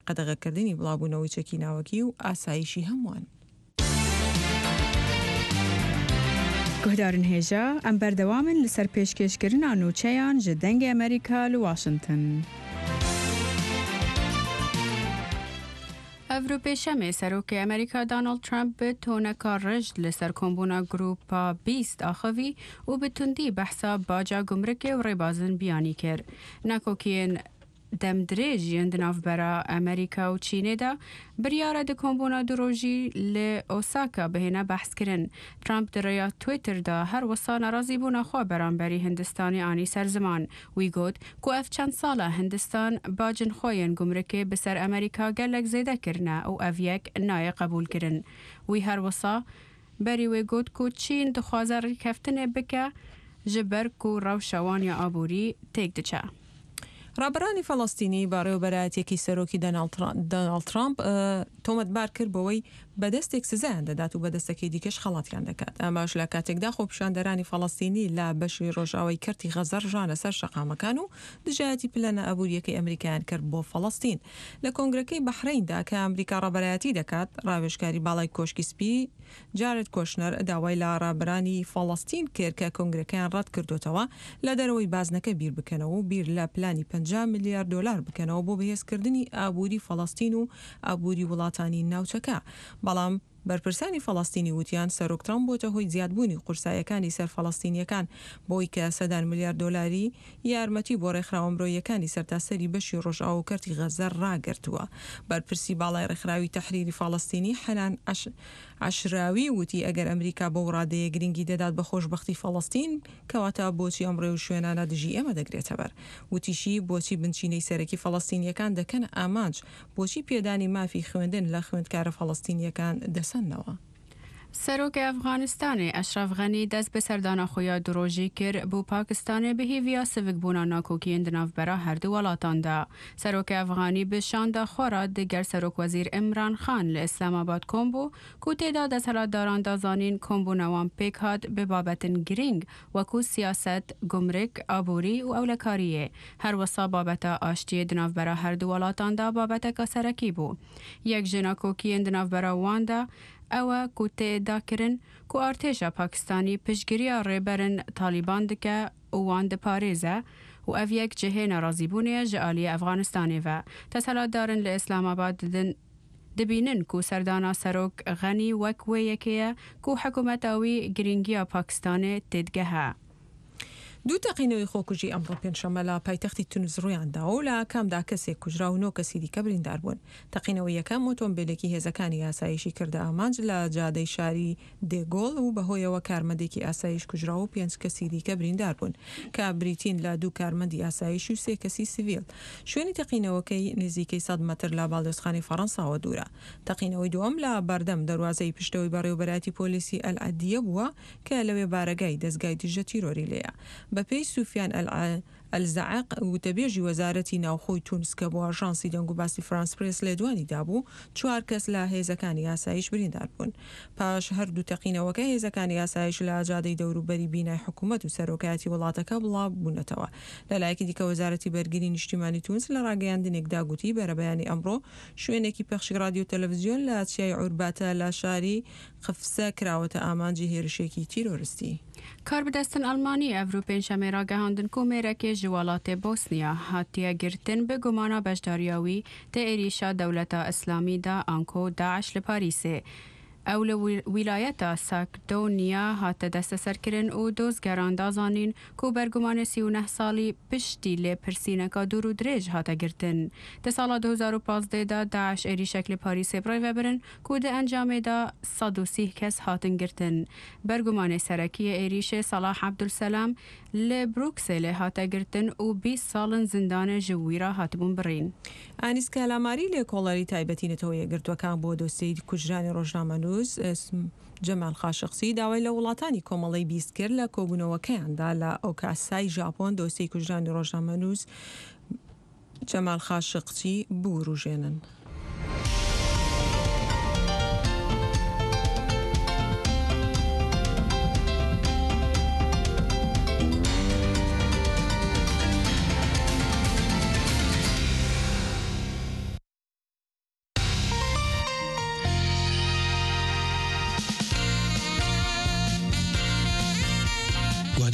قەدەغەکردنی بڵاوبوونەوەی چەکیناوەکی و ئاسایشی هەمووان. گهدارن هێژە ئەم بەردەوامن لەسەر پێشکەشکردنا نوچەیان ji dengê Amerîka li Washington. Evrupêşemê Serokê Amerîka Donald Trump bi toneka rej li ser kombûna Grupa 20 axivî û bi tundî behsa baca gumrikê û rêbazin biyanî kir. Nekokiyên demdirêj yên di navbera Amerîka û Çînê de biryara di kombûna du rojî li Osaka bihêne behs kirin. Trump di rêya Twitter da her wisa nerazîbûna xwe beramberî Hindistanê anî ser ziman. Wî got ku ev çend sala Hindistan bacên xwe yên gumrikê bi ser Amerîka gelek zêde kirine û ev yek naye qebûl kirin. Wî her wisa berî wê got ku Çîn dixwaze rêkeftinê bike ji ber ku rewşa wan ya aborî têk diçe. ڕابەرانی فەڵەستینی بەڕێوەبەرایەتێکی سەرۆکی دۆناڵد ترامپ تۆمەتبار کرد بەوەی بەدەستێک سزایان دەدات و بەدەستەکەی دیکەش خەڵاتیان دەکات. ئەماش لە کاتێکدا خۆپیشاندەرانی فەڵەستینی لە بەشی ڕۆژاوای کردی غەزە ژانە سەر شەقامەکان و دژایەتی پلەنە ئەبوووریەکەی ئەمریکایان کرد بۆ فەڵەستین. لە کۆنگرەکەی بەحرەیندا کە ئەمریکا ڕابەرایەتی دەکات، ڕاوێژکاری باڵای کۆشکی سپی جارێت کۆشنەر داوای لە ڕابەرانی فەڵەستین کرد کە کۆنگرەکەیان ڕەت کردوتەوە لە دەرەوەی بازنەکە بیر بکەنەوە و بیر لە پلانی 50 میلیارد دلار بکەنەوە بۆ بەهێزکردنی ئابووری فەڵەستین و ئابووری وڵاتانی ناوچەکە. بەڵام بەرپرسانی فەڵەستینی وتیان سەرۆک ترامپ بۆتە هۆی زیادبوونی قورسایەکانی سەر فەڵەستینیەکان بۆی کە سەدان میلیارد دلاری یارمەتی بۆ ڕێکخراوە مرۆییەکانی سەرتاسەری بەشی ڕۆژئاوا و کەرتی غەزە ڕاگرتووە. بەرپرسی باڵای ڕێکخراوی تەحریری فەڵەستینی حەنان عەشراوی وتی ئەگەر ئەمریکا بۆ ڕادەیە گرنگی دەدات بە خۆشبەختی فەڵەستین کەواتە بۆچی ئەم ڕێو شوێنانە دژی ئێمە دەگرێتە بەر. وتیشی بۆچی بنچینەی سەرەکی فەڵەستینیەکان دەکەن ئامانج، بۆچی پێدانی مافی خوێندن لە خوێندکارە فەڵەستینیەکان دەسەنەوە. سەرۆکی ئەفغانستانê Eşref Ghani dest bi serdana xwe ya du rojî kir bû Pakistanê bi hêviya sivikbûna nakokiyên di navbera her du welatan de. Serokê Efganî bi şanda xwe ra diger Serokwezîr İmran Xan li İslamabad kombû ku têda desthilatdaran da zanîn kombûna wan pêk hat bi babetin girîng wekû siyaset, gumrek, aborî û ewlekariyê. Her wisa babeta aştiyê di navbera her du welatan da babeteka serekî bû. Yek ji nakokiyên di navbera wan de ئەوە ku têda kirin ku artêşa Pakistanî piştgiriya rêberên Taliban dike û wan diparêze û ev yek cihê nerazîbûnê ji aliyê Efganistanê ve. Deshilatdarên li İslamabad dibînin ku serdana Serok Ghani wek wê yekê ye ku hikûmeta wî girîngiya Pakistanê têdgehe. دوو تەقینەوەی خۆکوژی ئەمڕۆ پێنجشەممە لە پایتەختی تونس ڕوویاندا و لە کامدا کەسێک کوژرا و 9 کەسی دیکە بریندار بوون. تەقینەوەی یەکەم ئۆتۆمبیلێکی هێزەکانی ئاسایشی کردە ئامانج لە جادەی شاری دێگۆڵ و بەهۆیەوە کارمەندێکی ئاسایش کوژرا و 5 کەسی دیکە بریندار بوون کە بریتین لە دوو کارمەندی ئاسایش و 3 کەسی سیڤیل. شوێنی تەقینەوەکەی نزیکەی 100 مەتر لە باڵدۆزخانی فەڕەنساوە دوورە. تەقینەوەی دووەم لە بەردەم دەواازەی پشتەوەی بەڕێوەبەراتی پۆلیسی ئەلعەدیە بووە کە لەوێ بارەگای دەستگای دژە تیرۆری لێیە. بەپێی سوفیان ئەلزعق وتەبێژی وەزارەتی ناوخۆی تونس کە بۆ ئاژانسی دەنگ و باسی فرانس پرێس لێدوانی دابوو 4 کەس لە هێزەکانی ئاسایش بریندار بوون. پاش هەردوو تەقینەوەکە هێزەکانی ئاسایش لە ئاجادەی دەوروبەری بینای حکوومەت و سەرۆکایەتی وڵاتەکە بڵاو بوونەتەوە. لەلایەکی دیکە وەزارەتی بەرگری نیشتیمانی تونس لە ڕاگەیاندنێکدا گوتی بەرەبەیانی ئەمڕۆ شوێنێکی پەخشی رادیۆ تەلەڤیزیۆن لە چیای عورباتە لە شاری قفسە کراوەتە ئامانجی هێرشێکی تیرۆریستی. کاربدەستن ئەلمانی ئەڤروپێن شەمێ ڕاگەهاندن کو مێرەکێ ji welatê Bosniya hatiye girtin bi gumana beşdariyawî tê êrîşa dewleta Islamî da Anko Daeş li Parîsê. Ew li wîlayeta Sakdoniya hate desteserkirin û dozgeran da zanîn ku bergumanê 39 salî piştî lê pirsîneka dûr û dirêj hate girtin. Di sala 2015 da Daeş êrîşek li Parîsê birêvebirin ku di encamê da 130 kes hatin girtin. Bergumanê serekiyê êrîşê Salah Abdulselam li Brukselê hate girtin û 20 salin zindanê ji wî re hatibûn birîn. ئانیسکە لاماری لێکۆڵەری تایبەتینەتەوە یەکگرتوەکان بۆ دۆسیەی کوژرانی ڕۆژنامەنووس جەمال خاشقچی داوای لە وڵاتانی کۆمەڵی بیست کرد لە کۆبوونەوەکەیاندا لە ئۆکاسای ژاپۆن دۆسیەی کوژرانی ڕۆژنامەنووس جەمال خاشقچی بوو ڕوژێنن.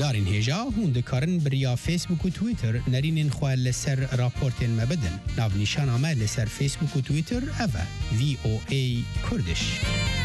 گهدارین هجا هون دکارن بریا فیسبوک و تویتر نرینین خواه لسر راپورتین مبدن ناو نیشان آمه لسر فیسبوک و تویتر اوه VOA کردش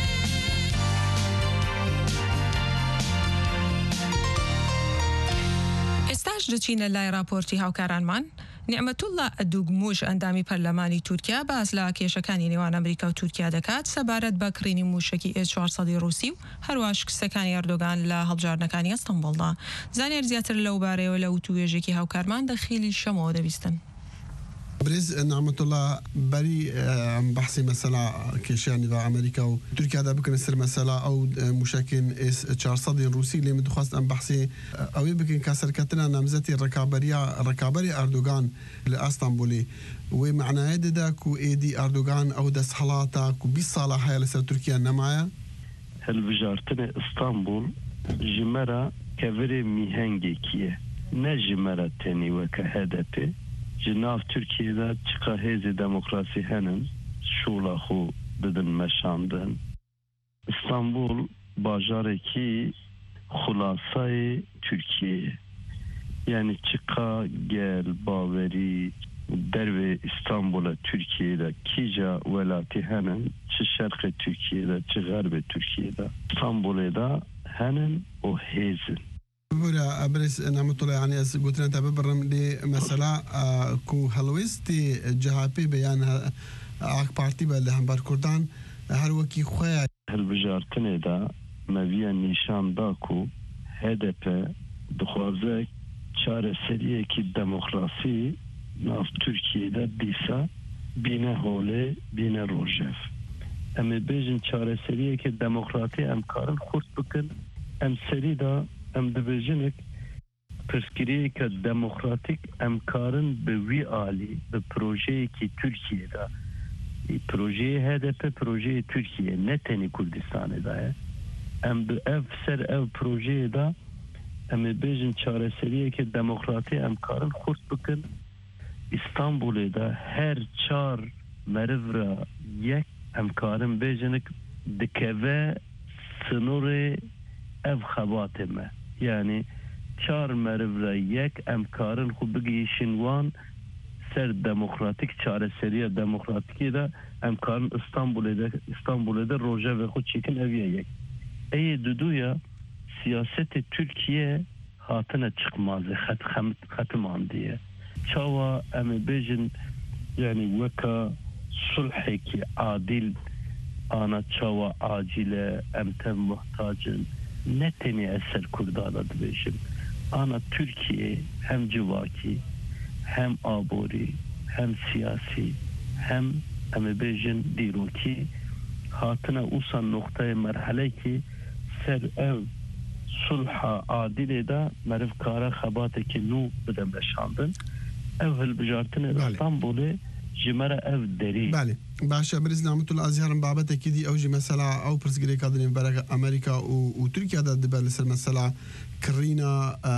استاج دچین لای راپورتی هاوکاران من نعمت الله دوگموش اندامی پارلمانی تورکیا باز لا کێشەکانی نێوان ئەمریکا و تورکیا دەکات سەبارەت بە کڕینی موشکی S-400 رووسی و هەروەش کسەکانی ئەردۆگان لە هەڵبژاردنەکانی ئەستەمبوڵدا. زانیار زیاتر لەو بارەیەوە لە وتووێژێکی هاوکارمان دەخیلی شەمەوە دەبیستن. برز نعمت الله بری بحثی مثلا کشانی و امریکا و ترکیه دا بکن سر مثلا او مشکن S-400 روسی لیم دخواست ام بحثی اوی بکن کسر کتنا نمزتی رکابری اردوغان لأستانبولی و معناه دا کو ایدی اردوغان او دست حالاتا کو 20 ساله حیا لسر ترکیه نمایه هل بجارتن استانبول جمرة كفر ميهنجي كيه نجمرة تاني وكهدفه جناف تركيا چقا هزي ديمقراسي هنن شولا خو بدن مشاندن اسطنبول باجاركي خلاصاي تركيا يعني چقا گل باوري درو اسطنبول تركيا كيجا ولاتي هنن چه شرق تركيا چه غرب تركيا اسطنبول دا هنن و هزن بورا أبرز نعمت الله يعني قلت لنا تبرم لي مثلا كو هلويستي جهابي بيان عق بارتي بالهم بار كردان هر وكي خويا هل بجارتني دا مبيا نشان داكو هدف دخوازك چاره سريه كي ديمقراسي ناف تركيا دا ديسا بينا هولي بينا روجف اما بيجن چاره سريه كي ديمقراطي امكارن خورد بكن ام سري دا ام دبیجنک پرسکریه که دموکراتیک امکارن به وی عالی به پروژه که ترکیه دا پروژه هدف پروژه ترکیه نه تنی کردستان دا ام به اف سر اف پروژه دا ام بیجن چاره سریه که دموکراتی امکارن خورد بکن استانبول دا هر چار مرو را یک امکارن بیجنک دکوه سنور اف خباتمه yani çar mervre yek emkarın xu bigişin wan ser demokratik çareseriye demokratikiye de emkarın İstanbul'da roja ve xu çekin eviye yek. Eye duduya siyaseti Türkiye hatına çıkmazı xatman diye. Çava eme bejin yani veka sulheki adil ana çava acile emtem muhtacın ne teni eser Kurdana dibêjim ana Türkiye hem civaki hem abori hem siyasi hem emebêjin dîrokî hatına usan noktaya merhale ki ser ev sulha adilê da meriv kara xebateke nû bide meşandin ev hilbijartinê İstanbulê ji me re ev derî بله باشه برز نعمت الله ازهرم بابت اكيدي اوجي مثلا او برسغري كادرين برا امريكا وتركيا دا دبل مثلا كرينا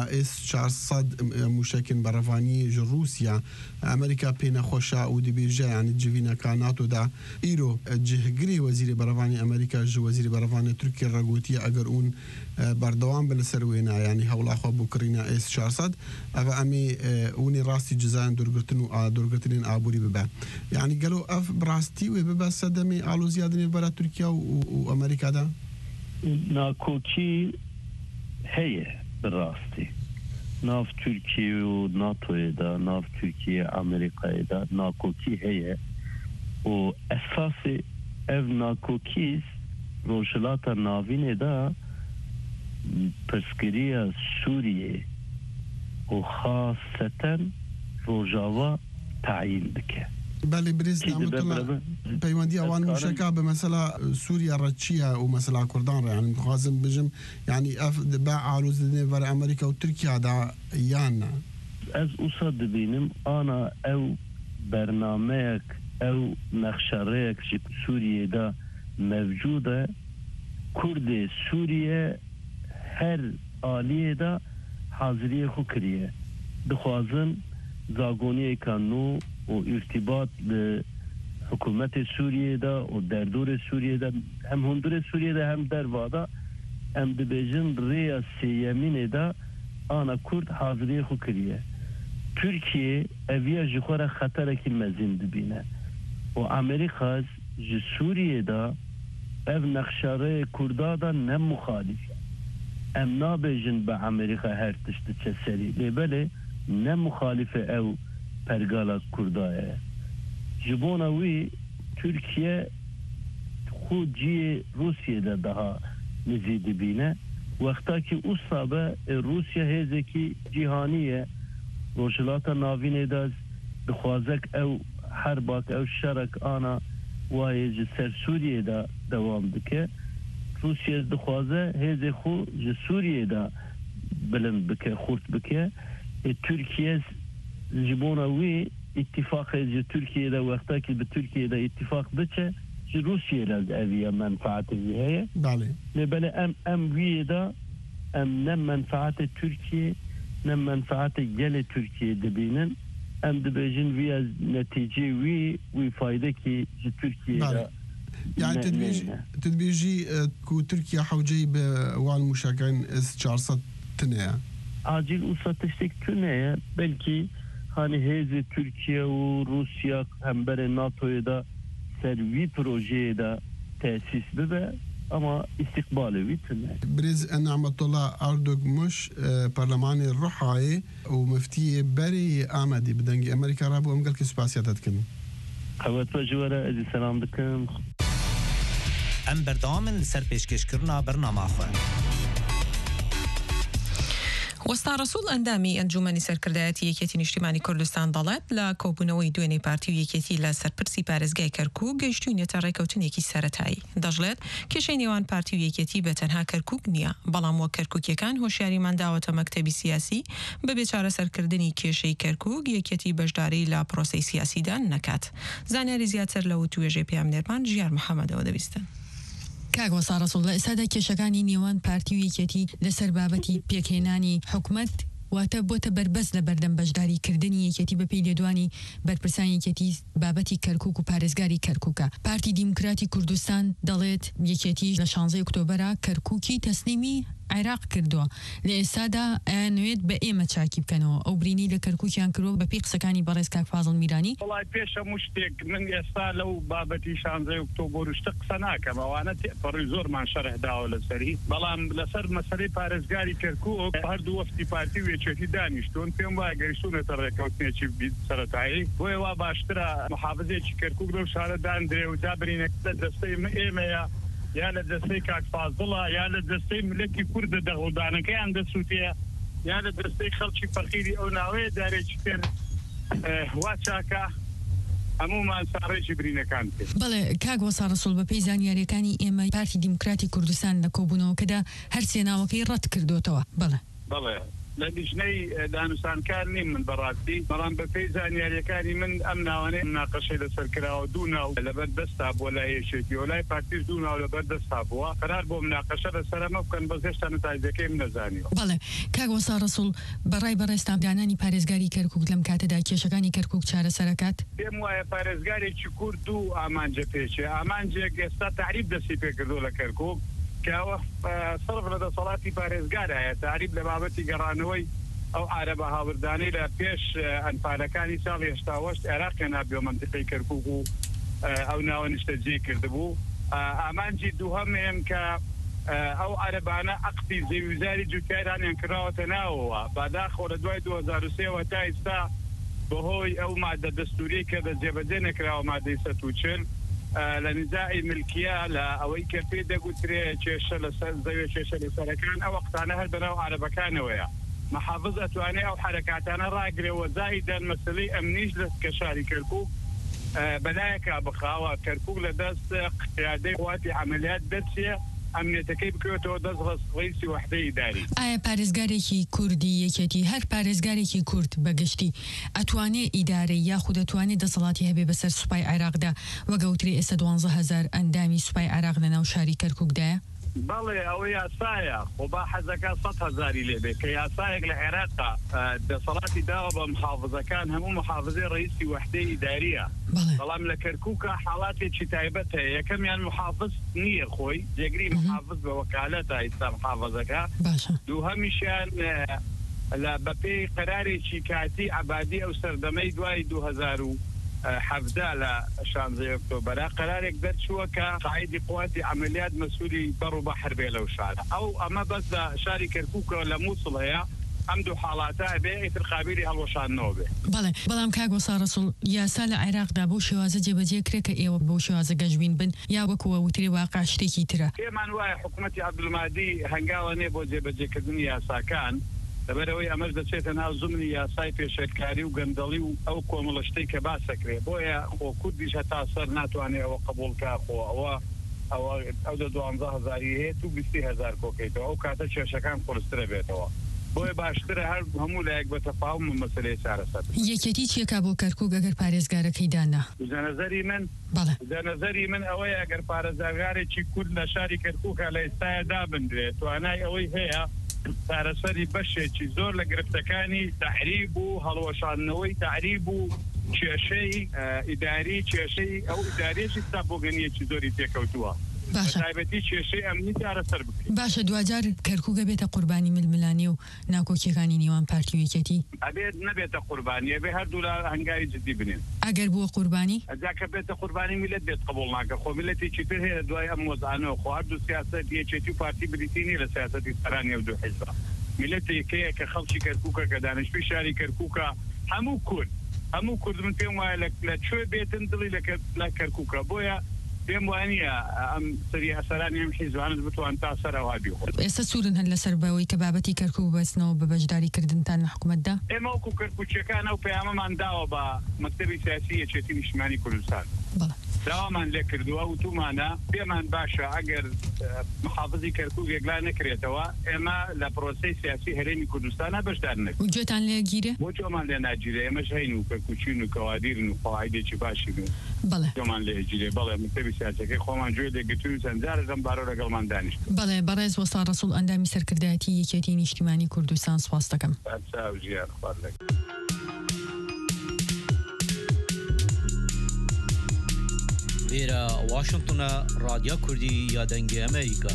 S-400 مشكن برافاني روسيا امريكا بينا خوشا ودبيرجا يعني جيفينا كاناتو دا ايرو جهجري وزير برافاني امريكا جو وزير برافاني تركيا راغوتي اگر اون بردوام بالسروينا يعني هولا خو بوكرينا S-400 اف امي اوني راستي جزائن دورغتنين ابوري ببا يعني قالوا اف براستي وببا صدمي الو زيادني برا تركيا وامريكا دا ناكوكي هي براستي ناف تركيا وناتو دا ناف تركيا امريكا دا ناكوكي هي و اساسي اف ناكوكيز روشلاتا نافين دا پسکریه سوریه و خاصتا روجاوا تعیین بکه بله بريز نعمت الله بيواندي اوان مشكا بمثلا سوريا رتشيا ومثلا كردان يعني خازم بجم يعني اف باع عروض دنيا امريكا وتركيا دا يانا از اصاد بينم انا او برنامج او نقشاريك في سوريا دا موجوده كرد سوريا هر آلیه دا حاضری خو کریه دخوازن زاگونی کانو و ارتباط به حکومت سوریه دا و دردور سوریه دا هم هندور سوریه دا هم در وادا هم دبیجن ریا سیمین دا آنا کرد حاضری خو کریه ترکیه اویا جخورا خطرکی مزین دبینه و امریکا جی سوریه دا اف نقشاره کردا دا نم مخالفه ام نابجن با امریکا هر تشت چه سری لیبله نم مخالفه او پرگالا کردایه جبونا وی ترکیه خود جی روسیه دا daha نزید بینه وقتا که اصابه روسیه هزه که جهانیه روشلات ناوینه داز بخوازک او حرباک او شرک آنا وای سر سوریه دا دوام بکه روسیه دخوازه هزه خو سوریه دا بلند بکه خورد بکه ترکیه جبوناوی اتفاق ترکیه دا وقتا که به ترکیه دا اتفاق بچه روسیه لازم اویا منفعت ویه بله ام ویه دا ام نم منفعت ترکیه نم منفعت گل ترکیه دبینن ام دبیجن وی از نتیجه وی فایده که ترکیه دا يعني تدبيجي كو تركيا حوجي والمشاكين اس 400 تنيا acil usatıştık tüneye belki hani hezi Türkiye ve Rusya hembere NATO'ya da servi projeye de tesis bebe ama istikbali vitine. برز نعمة الله أردوغ مش برلماني الرحاي ومفتي بري آمدي بدنجي أمريكا رابو أمقل كسباسياتات كن. قوات وجوارا أزي سلام دكم. ام بردوامن لسر پیشکشکرنا برنامه خواه وەستا ڕسوول ئەندامی ئەنجومەنی سەرکردایەتی یەکێتی نیشتیمانی کوردستان دەڵێت لە کۆبوونەوەی دوێنێ پارتی و یەکێتی لە سەرپرسی پارێزگای کەرکووک گەیشتوونێتە ڕێکەوتنێکی سەرەتایی دەژڵێت کێشەی نێوان پارتی و یەکێتی بە تەنها کەرکووک نییە بەڵام وەک کەرکووکیەکان هۆشیاریمان داوەتە مەکتەبی سیاسی بەبێ چارەسەرکردنی کێشەی کەرکووک یەکێتی بەشداری لە پرۆسەی سیاسیدا نەکات زانیاری زیاتر لەو توێژەی پێامنێرمان ژیار محەممەدەوە دەبیستن کاگۆسا ڕەسوڵ لە ئێستادا کێشەکانی نێوان پارتی و یەکێتی لەسەر بابەتی پێکهێنانی حکومەت واتە بۆتە بربەست لە بەردەم بەشداریکردنی یەکێتی بەپێی لێدوانی بەرپرسان یەکێتی بابەتی کەرکووک و پارێزگاری کەرکووکە پارتی دیموکراتی کوردستان دەڵێت یەکێتی لە 16 ئۆکتۆبەرە کەرکووکی تەسلیمی عێراق کردووە لە ئێستادا ئەیانوێت بە ئێمە چاکی بکەنەوە ئەو برینی لە کەرکووکیان کردووە بەپێی قسەکانی بەڕێز کاک فازڵ میرانی وڵای پێش هەموو شتێک من ئێستا لەو بابەتی 16 ئۆکتۆبەر شتە قسە ناکەم ئەوانە تێپەڕی زۆرمان شەرح داوە لەسەری بەڵام لەسەر مەسەلەی پارێزگاری کەرکووک هەردوو وەفتی پارتی و یەکێتی دانیشتون پێم وایە گەیشتونەتە ڕێکەوتنێکی سەرەتایی بۆیە وا باشترە محافزێکی کەرکووک لەو شارە دانرێ و جا برینەکە دەستەی ئێمەیە یا لە دەستەی کاک فازڵە یا لە دەستەی ملەتی کوردە دەغڵدانەکەیان دەسووتەیە یا لە دەستەی خەڵکی فەقیری ئەو ناوەیە دارێکی پێر وا چاکە هەمومان ساڕێکی برینەکان پێ بەڵێ کاگۆسا ڕەسوڵ بەپێی زانیاریەکانی ئێمە پارتی دیموکراتی کوردستان لە کۆبوونەوەکەدا هەر سێناوەکەی ڕەت کردوتەوە بەڵێ لە دیژنەی دانوستانکار نیم من بەڕاستی بەڵام بەپێی زانیاریەکانی من ئەم ناوانەی ناقەشەی لەسەر کراوە دوو ناو لەبەر دەستا بووە لای یەکێتی و لای پارتیش دوو ناو لەبەر دەستا بووە قەرار بۆ مناقەشە لەسەر ئەمە بکەن بەس هێشتا نەتایجەکەی من نەزانیوە بەڵێ کاگۆسا ڕەسوڵ بەڕای بەڕێستا دانانی پارێزگاری کەرکووک لەم کاتەدا کێشەکانی کەرکووک چارەسەرەکات پێم وایە پارێزگارێکی کورد و ئامانجە پێچێ ئامانجێک ئێستا تعریب دەستی پێکردو لە کەرکووک کەوە سەرف لە دەسەڵاتی پارێزگارایە تعریب لە بابەتی گەڕانەوەی ئەو عارەبە هاوردانەی لە پێش ئەنفالەکانی ساڵی هێشتا وەشت عێراق نابێ منتیقەی کەرکووک و ئەو ناوە نیشتەجێ کردبوو ئامانجی دووهەمێم کە ئەو عەرەبانە عەقدی زێویزاری جوتیارانیان کراوەتە ناوەوە باداخۆ لە دوای 2003 تا ئێستا بەهۆی ئەو مادە دەستوری کە جێبەجێ نەکراوە مادەی 140 لە نزاعی ملکیە لە ئەوەی کە پێ دەگوترێ کێشە لەسەر زەوێ کێشە لەسەرەکان ئەو وەختانە هەر بەناو عەرەبەکانەوەیە محافظ ئەتوانێ ئەو حرەکاتانە ڕاگرێەوە زائیدەن مەسەلەی ئەمنیش لە کەشاری کەرکووک بەلایەکە بخاوە کەرکووک لە دەست قیادەی قواتی عەمەلیات دەچێ ئەمنیەتەکەی بکەوێتەوە دەست ڕێیسی وەحدەی ئیداری ئایا پارێزگارێکی کوردی یەکێتی هەر پارێزگارێکی کورد بەگشتی ئەتوانێ ئیدارەی یاخود دەتوانێت دەسەڵاتی هەبێ بەسەر سوپای عێراقدا وەگەوتری ئێستا 12,000 ئەندامی سوپای عێراق لە ناو شاری کەرکووکدایە بەڵێ ئەوە یاسایە خۆ با حەزەکە 100,000 لێبێ کە یاسایەک لە عێراقا دەسەڵاتی داوە بە محافظەکان هەموو محافظەی ڕئیسی وەحدەی ئیداریە بەڵام لە کەرکووکە حاڵاتێکی تایبەت هەیە یەکەمیان محافظ نییە خۆی جێگری محافظ بە وەکالەتە ئێستا محافظەکە دووهەمیشیان لە بەپێی قەرارێکی کاتی عەبادی ئەو سەردەمەی دوای 2017 لە 16 ئۆکتۆبەرە قەرارێک دەرچووە کە قاعیدی قواتی عملیات مەسئولی بەڕ و بەحر بێ لەو شارە ئەمە بەس لە شاری کەرکووکەوە لە مووسڵ هەیە ئەم دوو حاڵاتە بێ ئیتر خابیری هەڵوەشاندنەوە بێ. بەڵام کاک وەسا ڕەسوڵ یاسا لە عێراقدا بۆ شێوازە جێبەجێ کرێ کە ئێوە بۆ شێوازە گەشبین بن یا وەکووە وتری واقع شتێکی ترە. پێمان وایە حکوومەتی عەبدولمادی هەنگاوە نێ بۆ جێبەجێکردنی یاساکان لەبەرەوەی ئەمەش دەچێتە ناو زمانی یاسای پێشێتکاری و گەندەڵی و ئەو کۆمەڵە شتەی کە باسەکرێ بۆیە خۆ کوردیش هەتا سەر ناتوانێت ئەوە قبولکە خۆ ئەو 12,000 هەیە و 20,000 کۆکەیتەوە ئەو کاتە کێشەکان قورسترە بێتەوە بۆیە باشترە هەر هەموو لایەک بە تەفاهم مەسەلەی چارەسەر. یەکێتی چیەکە بۆ کەرکووک ئەگەر پارێزگارەکەی دانا؟ نەزەری من ئەوەیە ئەگەر پارێزگارێکی کورد لە شاری کەرکووکە لە ئێستاە دابندرێت توانای ئەوەی هەیە چارەسەری بەشێکی زۆر لە گرفتەکانی تەحریب و هەڵوەشاندنەوەی تەحریب و کێشەی ئیداری کێشەی ئەو ئیدارێکی تا بۆ گەنیەکی زۆری تێکەوتووە. تایبەتی کێشەی ئەمنی چارەسەر بکرێت. باشە دوجار کەرکووکە بێتە قوربانی ململانی و ناکۆکیەکانی نێوان پارتی و یەکێتی؟ ئەبێت نەبێتە قوربانی ئەبێ هەردوو لە هەنگاوی جدی بنێن. ئەگەر بووە قوربانی؟ ئەجاکە بێتە قوربانی میلەت بێت قبول ناکە خۆ میلەتێکی تر هەیە دوای ئەم وەزانەوە خۆ هەردوو سیاسەت یەکێتی و پارتی بریتینی لە سیاسەتی سەرانی و دوو حیزبە. میلەتێکەیە کە خەڵکی کەرکووکە کە دانیشتووی شاری کەرکووکە هەموو کورد من پێم وایە لە کوێ بێتن دڵی لە کەرکووکە بۆیە پێم وانییە ئەم سەری ئەسەرانی ئەم حیزبانت بتوان تا سەرەوە بیخۆن. ئێستا سوورن هەر لەسەر بەوەی کە بابەتی کەرکووک ببەستنەوە بە بەشداریکردنتان لە حکوومەتدا؟ ئێمە وەکو کەرکووچیەکان ئەو پەیامەمان داوە بە مەکتەبی سیاسی یەکێتی نیشتیمانی کوردستان داوامان لێ کردووە وتومانە پێمان باشە ئەگەر محافزی کەرکووک یەکلا نەکرێتەوە ئێمە لە پرۆسەی سیاسی هەرێمی کوردستانە بەشدار نەکەین. گوێتان لێ گیرێ؟ بۆ جۆمان لێ ناگیرێ ئێمەش هەین و کەرکووچین و کەوادیرن و قەواعیدێکی باشی بن. جۆمان لێ گیرێ بەڵێ مەکتەبی سیاسەکەی خۆمان گوێ لێگرتووی چەند جارێک ئەم بارۆ لەگەڵمان دانیشت. بەڵێ بەڕێز وەسا ڕەسوڵ ئەندامی سەرکردایەتی یەکێتی نیشتیمانی کوردستان سوپاس دەکەم. Vera Washington'a Radyo Kurdi ya Denge Amerika.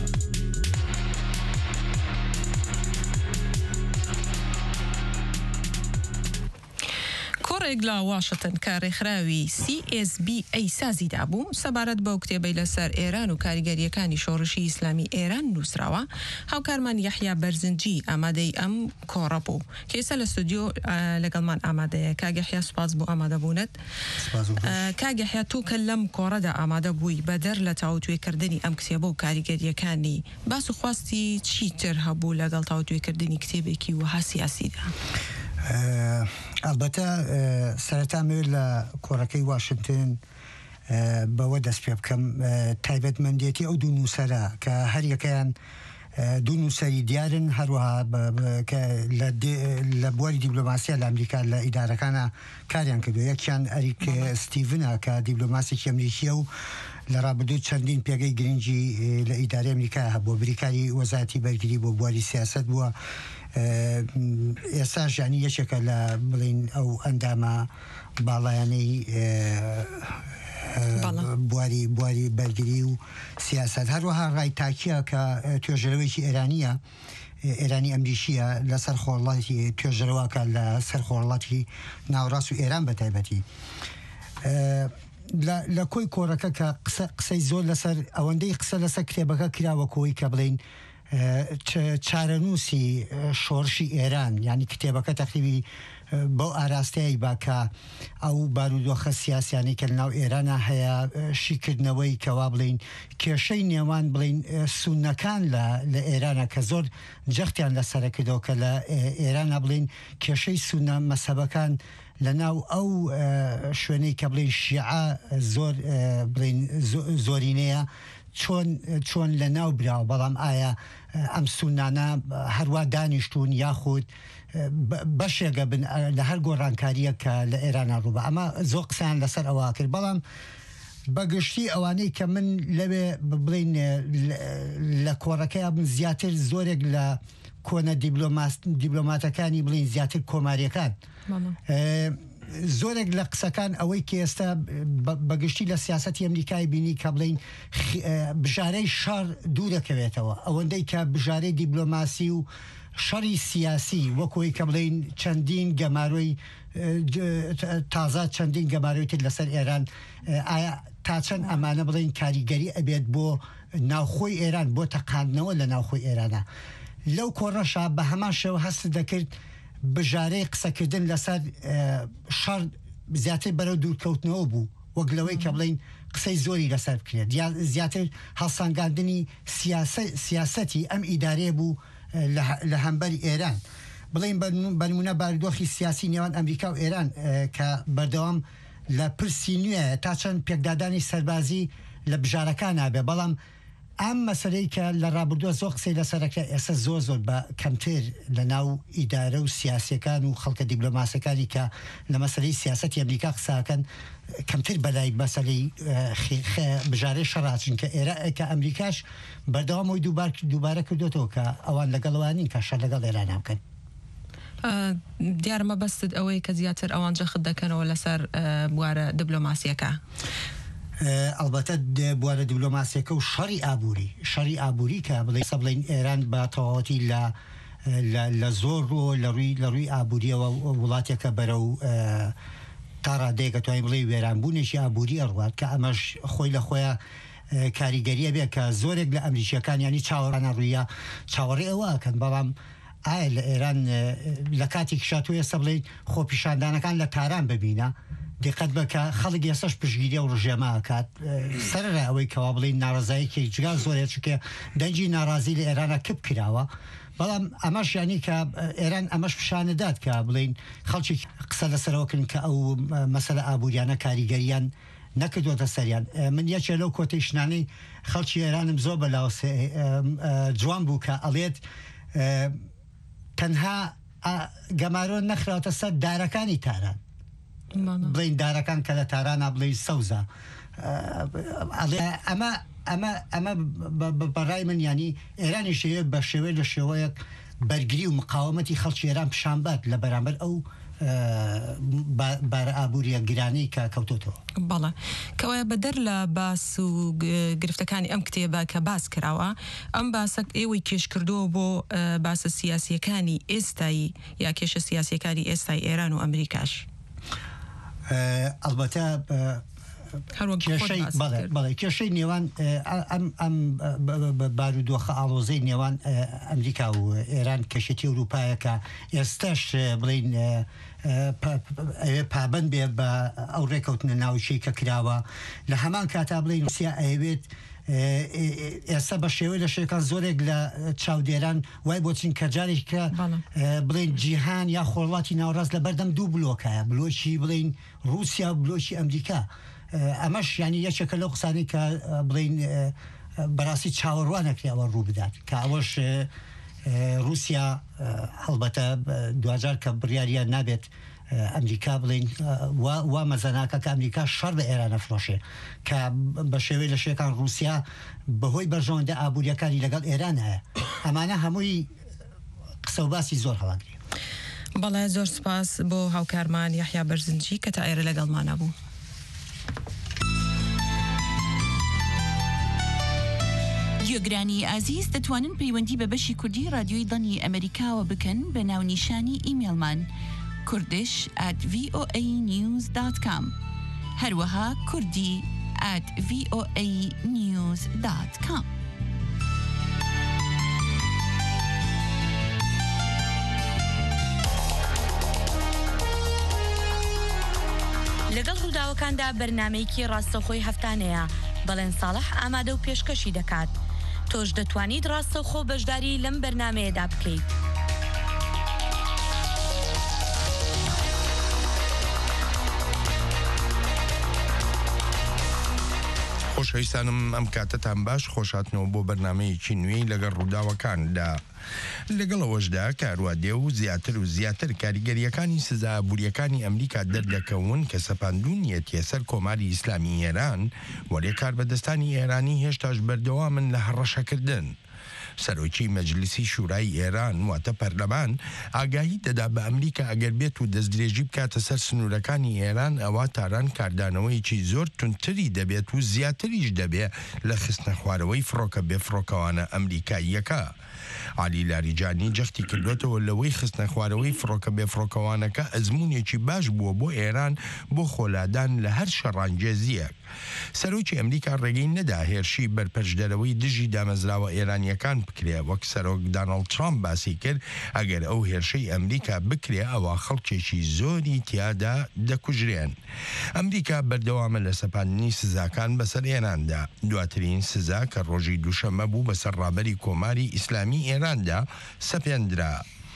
کۆڕێک لە واشنتن کە ڕێکخراوی CSBA سازی دابوو سەبارەت بەو کتێبەی لەسەر ئێران و کاریگەریەکانی شۆڕشی ئیسلامی ئێران نووسراوە هاوکارمان یەحیا بەرزنجی ئامادەی ئەم کۆڕە بوو کێسە لە ستودیۆ لەگەڵمان ئامادەیە. کاک یەحیا سوپاس بۆ ئامادەبوونت. کاک یەحیا تۆ کە لەم کۆڕەدا ئامادە بووی بەدەر لە تاوتوێکردنی ئەم کتێبە و کاریگەریەکانی باس و خواستی چی تر هەبوو لەگەڵ تاوتوێکردنی کتێبێکی وها سیاسیدا؟ ئەلبەتە سەرەتا مێ لە کۆڕەکەی واشنتن بەوە دەست پێ بکەم تایبەتمەندێتی ئەو دوو نووسەرە کە هەر یەکەیان دوو نووسەری دیارن هەروەها لە بواری دیبلۆماسیە لە ئەمریکا لە ئیدارەکانە کاریان کردو. یەکیان ئەریک ستیڤنە کە دیبلۆماسێکی ئەمریکیە و لە ڕابردوو چەندین پێگەی گرنگی لە ئیدارەی ئەمریکا هەبووە بریکاری وەزارەتی بەرگری بۆ بواری سیاست بووە. ئێستا ژانی یەکێکە لە بڵین ئەو ئەندامە باڵایانەی بواری بەرگری و سیاست. هەروەها ڕای تاکیە کە توێژەرەوەیکی ئێرانی ئەمریکیە لەسەر خۆڵاتی توێژەرەوەکە لە سەر خۆڵاتی ناوڕاست و ئێران بە تایبەتی. لە کۆی کۆڕەکە کە قسەی زۆر لەسەر ئەوەندەی قسە لەسەر کتێبەکە کراوە کۆی کە بڵین چارەنووسی شۆڕشی ئێران یعنی کتێبەکە تەقریبی بۆ ئاراستەیە باکە ئەو بارودۆخە سیاسیانی کە لەناو ئێرانە هەیە شیکردنەوەی کەوا بڵین کێشەی نێوان بڵین سونەکان لە ئێرانە کە زۆر جەختیان لەسەرە کردەوە کە لە ئێرانە بڵین کێشەی سونە مەسەبەکان لە ناو ئەو شوێنەی کە بڵین شیعە زۆر بڵین زۆرینەیە چۆن لە ناو براوە بەڵام ئایا ئەم سونانە هەروە دانیشتون یاخود بەشێگە بن لە هەر گۆڕانکاریە کە لە ئێرانە ڕووبە. ئەمە زۆر قسەیان لەسەر ئەوە کرد بەڵام بەگشتی ئەوانەی کە من لەوێ بڵین لە کۆڕەکەی بن زیاتر زۆرێک لە کۆنە دیبلۆماتەکانی بڵین زیاتر کۆماریەکان زۆرێک لە قسەکان ئەوەی کە ئێستا بەگشتی لە سیاسەتی ئەمریکای بینی کە بڵین بژارەی شار دوو دەکەوێتەوە ئەوەندەی کە بژارەی دیبلۆماسی و شەڕی سیاسی وەکۆی کە بڵین چەندین گەماروی تازە چەندین گەماروی تر لەسەر ئێران ئایا تا چەند ئەمانە بڵین کاریگەری ئەبێت بۆ ناوخۆی ئێران بۆ تەقاندنەوە لە ناوخۆی ئێرانە لەو کۆڕەشە بە هەمان شێوە هەست دەکرد بژارەی قسەکردن لەسەر شەڕ زیاتر بەرەو دوورکەوتنەوە بوو وەک لەوەی کە بڵین قسەی زۆری لەسەر بکرێت زیاتر هەڵسانگاندنی سیاسەتی ئەم ئیدارەیە بوو لە هەمبەری ئێران بڵین بەنمونە بارودۆخی سیاسی نێوان ئەمریکا و ئێران کە بەردەوام لە پرسی نوێ تا چەند پێکدادانی سەربازی لە بژارەکان نابێ بەڵام ئەم مەسلەی کە لە ڕابردووە زۆر قسەی لەسەرەکە ئێستا زۆر بە کەمتر لە ناو ئیدارە و سیاسیەکان و خەڵکە دیبلۆماسیەکانی کە لە مەسلەی سیاسەتی ئەمریکا قساکەن کەمتر بەلای مەسلەی بژارەی شەڕاچن کە ئێرە ئەمریکاش بەردەوامەوەی دووبارە کردوێتەوە کە ئەوان لەگەڵەوانین کە شەڕ لەگەڵ ئێران بکەن دیارمە بەستت ئەوەی کە زیاتر ئەوانجە خت دەکەنەوە لەسەر بوارە دیبلۆماسیەکە ئەلبەتە بوارە دیبلۆماسیەکە و شەڕی ئابووری کە بڵین ئێران بە تەواوەتی لە زۆر لە ڕووی ئابووریەوە وڵاتێکە بەرەو تا ڕادەیەکە توانین بڵێ وێرانبوونێکی ئابووری ئەڕوات کە ئەمەش خۆی لە خۆیان کاریگەریە بێت کە زۆرێک لە ئەمریکیەکان ینی چاوەڕانە ڕوویە چاوەڕێ ئەوەکەن بەڵام ئایا لە ئێران لە کاتێک شاتوو ئێستا بڵێن خۆپیشاندانەکان لە تاران ببینە دقت بکە خەڵک ئێستاش پشگیری و ڕژێمە کات سەرڕای ئەوەی کەوا بڵین ناڕزاییەکی جگار زۆرێت چکە دەنجی ناڕازی لە ئێرانە کپ کراوە بەڵام ئەمەش ینی کە ئێران ئەمەش پیشانەدات کە بڵین خەڵکی قسە لەسەرەوەکردن کە ئەو مەسەلە ئابووریانە کاریگەریان نەکردوتە سەریان من یەکێ لەو کۆتەی شنانەی خەڵکی ئێرانم زۆر بەلاو جوان بوو کە ئەڵێت تەنها گەمارۆ نەخراوەتە سەر دارەکانی تاران بڵین دارەکان کە لە تارانە بڵێ سەوزە ئەمە بەڕای من ینی ئێرانی شێوە بە شێوەیە لە شێوەیەک بەرگری و مقاومەتی خەڵکی ئێران پیشانبات لە بەرامبەر ئەو بارە ئابووریە گرانەی کە کەوتۆتەوە بەڵێ کەوایە بەدەر لە باس و گرفتەکانی ئەم کتێبە کە باس کراوە ئەم باسە ئێوەی کێش کردووە بۆ باسە سیاسیەکانی ئێستایی یا کێشە سیاسیەکانی ئێستای ئێران و ئەمریکاش ئەلبەتە کێشەی نێوان ئەم بارودۆخە ئاڵۆزەی نێوان ئەمریکا و ئێران کەشێتی ئەوروپایەکە ئێستاش بڵین ئەوێ پابند بێ بە ئەو ڕێکەوتنە ناوچەی کە کراوە لە هەمان کاتا بڵین رووسیا ئەوێت ئێستا بە شێوەی لە شێکان زۆرێک لە چاودێران وای بۆچین کەجارێک کە بڵین جیهان یا خۆڵاتی ناوڕاست لە بەردەم دوو بلۆکایە بلۆکی بڵین رووسیا و بلۆکی ئەمریکا ئەمەش ینی یەکێکە لەو قسانی کە بڵین بەڕاستی چاوەڕوانەکریەوە ڕوو بدات کە ئەوەش رووسیا هەڵبەتە دوجار کە بڕیاریان نابێت ئەمریکا بڵین وا مەزەناکە کە ئەمریکا شەڕ بە ئێران ئەفرۆشێ کە بە شێوەی لە شێکان رووسیا بەهۆی بەرژەوەندە ئابوووریەکانی لەگەڵ ئێران هەیە ئەمانە هەمووی قسە و باسی زۆر هەڵاگری بەڵێ زۆر سپاس بۆ هاوکارمان یحیا بەرزنجی کە تا ئێرە لەگەڵمانە بوو. گوێگرانی ئازیز دەتوانن پەیوەندی بە بەشی کوردی رادیۆی دڵنی ئەمریکاوە بکەن بە ناونیشانی ئیمێلمان kurdish@voanews.com هەروەها kurdi@voanews.com. لەگەڵ ڕووداوەکاندا بەرنامەیەکی ڕاستەوخۆی هەفتانەیە بەڵێن ساڵح ئامادە و پێشکەشی دەکات. تۆش دەتوانیت ڕاستەوخۆ بەشداری لەم بەرنامەیەدا بکەیت. خۆشەویستانم ئەم کاتتان باش خۆشاتنەوە بۆ بەرنامەیەکی نوێی لەگەڵ ڕووداوەکاندا. لەگەڵەوەشدا کاروادێ و زیاتر کاریگەریەکانی سزابووریەکانی ئەمریکا دەردەکەون کە سەپاندونیەتیە سەر کۆماری ئیسلامی ئێران وەرێ کاربەدەستانی ئێرانی هێشتاش بەردەوامن لە هەڕەشەکردن. سەرۆکی مەجلیسی شورای ئێران واتە پەرلەمان ئاگاهی دەدا بە ئەمریکا ئەگەر بێت و دەستدرێژی بکاتە سەر سنوورەکانی ئێران ئەوە تاران کاردانەوەیکی زۆر تونتری دەبێت و زیاتریش دەبێت لە خستنە خوارەوەی فڕۆکە بێفڕۆکەوانە ئەمریکاییەکە. علی لاریجانی جەختی کردوێتەوە لەوەی خستنە خوارەوەی فڕۆکە بێفڕۆکەوانەکە ئەزمونێکی باش بووە بۆ ئێران بۆ خۆلادان لە هەر شەڕانگێزیەک. سەرۆکی ئەمریکا ڕێگەی نەدا هێرشی بەرپەرشدەرەوەی دژی دامەزراوە ئێرانیەکان بکرێ، وەک سەرۆک داناڵد ترامپ باسی کرد ئەگەر ئەو هێرشەی ئەمریکا بکرێ ئەوە خەڵکێکی زۆری تیادا دەکوژرێن. ئەمریکا بەردەوامە لە سەپاندنی سزاکان بەسەر ئێراندا. دواترین سزا کە ڕۆژی دووشەمە بوو بەسەر ڕابەری کۆماری ئیسلامی ئێراندا سەپێندرا.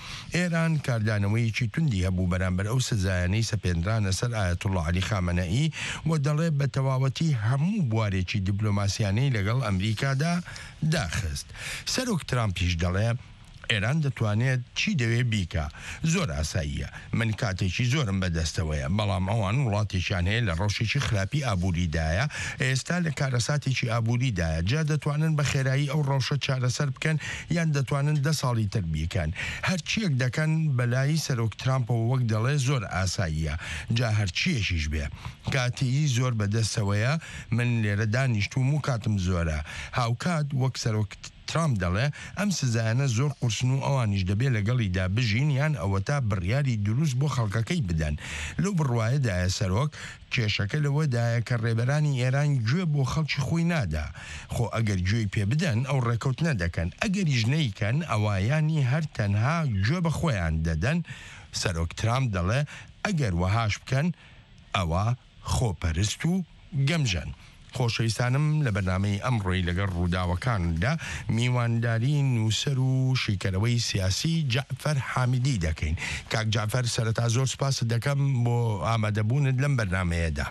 ئێران کاردانەوەیکی توندی هەبوو بەرامبەر ئەو سزایانەی سەپێنرانە سەر ئایەتوڵڵا عەلی خامنەئی و دەڵێ بە تەواوەتی هەموو بوارێکی دیپلۆماسیانەی لەگەڵ ئەمریکادا داخست. سەرۆک ترامپیش دەڵێ ئێران دەتوانێت چی دەوێ بیکە، زۆر ئاساییە، من کاتێکی زۆرم بەدەستەوەیە، بەڵام ئەوان وڵاتێکیان هەیە لە ڕەوشێکی خراپی ئابووریدایە، ئێستا لە کارەساتێکی ئابووریدایە، جا دەتوانن بە خێرایی ئەو ڕەوشە چارەسەر بکەن یان دەتوانن 10 ساڵی تر بیکەن. هەرچیەک دەکەن بەلای سەرۆک ترامپەوە وەک دەڵێ زۆر ئاساییە، جا هەرچیەشیش بێ کاتی زۆر بەدەستەوەیە، من لێرە دانیشتوم و کاتم زۆرە. هاوکات وەک سەرۆک ترامپ دەڵێ ئەم سزایانە زۆر قورسن و ئەوانیش دەبێت لەگەڵیدا بژین یان ئەوە تا بڕیاری دروست بۆ خەڵکەکەی بدەن. لەو بڕوایەدایە سەرۆک کێشەکە لەوەدایە کە ڕێبەرانی ئێران گوێ بۆ خەڵکی خۆی نادا. خۆ ئەگەر گوێی پێ بدەن ئەو ڕێکەوت نەدەکەن، ئەگەریش نەیکەن ئەوایانی هەر تەنها گوێ بە خۆیان دەدەن. سەرۆک ترامپ دەڵێ ئەگەر وەهاش بکەن ئەوە خۆپەرست و گەمژەن. خۆشەویستانم لە بەرنامەی ئەمڕۆی لەگەڵ ڕووداوەکاندا میوانداری نووسەر و شیکەرەوەی سیاسی جعفەر حامیدی دەکەین. کاک جعفەر سەرەتا زۆر سپاس دەکەم بۆ ئامادەبوونت لەم بەرنامەیەدا.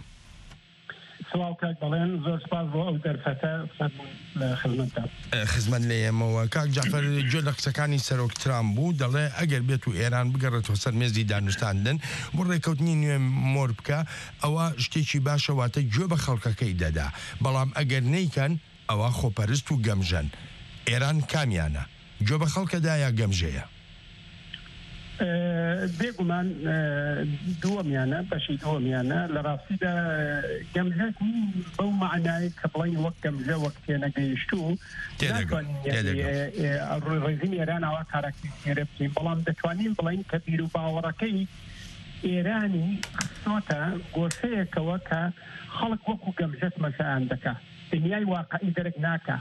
سواو کاک بەڵێن زۆر سپاس بۆ ئەو دەرفەتە لە خزمەتدا. خزمەت لە ئێمەوە کاک جعفەر گوێ لە قسەکانی سەرۆک ترامپ بوو، دەڵێ ئەگەر بێت و ئێران بگەڕێتەوە سەر مێزی دانوستاندن بۆ ڕێکەوتنی نوێ مۆر بکە ئەوە شتێکی باشە، واتە گوێ بە خەڵکەکەی دەدا، بەڵام ئەگەر نەیکەن ئەوە خۆپەرست و گەمژەن. ئێران کامیانە، گوێ بە خەڵکەدا یا گەمژەیە؟ بێگومان دووەمیانە بەشی دووەمیانە لە ڕاستیدا گەمژەت بەو معنای کە بڵین وەک گەمژە وەک تێنەگەیشتوو ڕێژیمی ئێران ئەوە کارکتێرە بکەین، بەڵام دەتوانین بڵین کە بیر و باوەڕەکەی ئێرانی خستۆتە گۆشەیەکەوە کە خەڵک وەکو گەمژەت مەسەیان دەکات، دنیای واقعی دەرەک ناکە،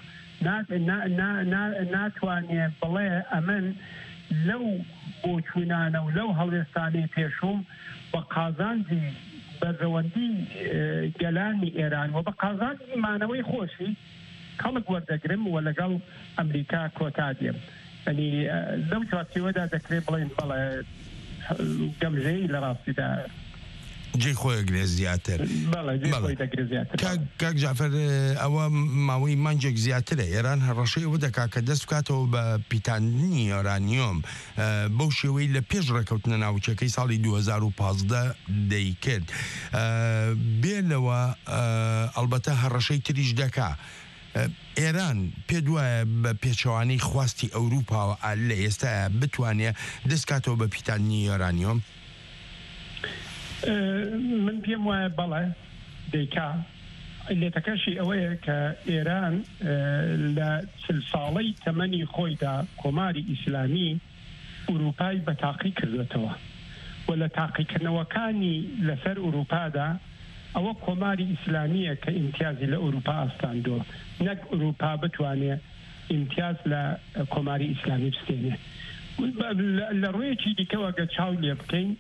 ناتوانێت بڵێ ئەمن لەو بۆچوونانە و لەو هەڵوێستانەی پێشوم بە قازانجی بەزەوەندی گەلانی ئێران و بە قازانجی مانەوەی خۆشی خەڵک وەردەگرم و لەگەڵ ئەمریکا کۆتا دێم. ینی لەو چوارچێوەدا دەکرێت بڵێن بەڵێ گەمژەی لە ڕاستیدا جێی خۆی گرێ زیاتر. کاک جعفەر ئەوە ماوەی مانجێک زیاترە ئێران هەڕەشەی ئەوە دەکا کە دەست بکاتەوە بە پیتاندنی ئۆرانیۆم بەو شێوەی لە پێش ڕێکەوتنە ناوچەکەی ساڵی 2015 دەیکرد. بێنەوە ئەلبەتە هەڕەشەی تریش دەکا. ئێران پێ دوایە بە پێچەوانەی خواستی ئەوروپاوە لە ئێستاە بتوانێت دەستکاتەوە بە پیتاندنی ئۆرانیۆم؟ من پێم وایە بەڵێ دەیکا. لێتەکەشی ئەوەیە کە ئێران لە 40 ساڵەی تەمەنی خۆیدا کۆماری ئیسلامی ئوروپای بە تاقی کردوێتەوە و لە تاقیکردنەوەکانی لەسەر ئوروپادا ئەوە کۆماری ئیسلامیە کە ئیمتیازی لە ئوروپا ئاستاندووە، نەک ئوروپا بتوانێت ئیمتیاز لە کۆماری ئیسلامی بستێنێ. لە ڕوویەکی دیکەوە گە چاو لێ بکەین،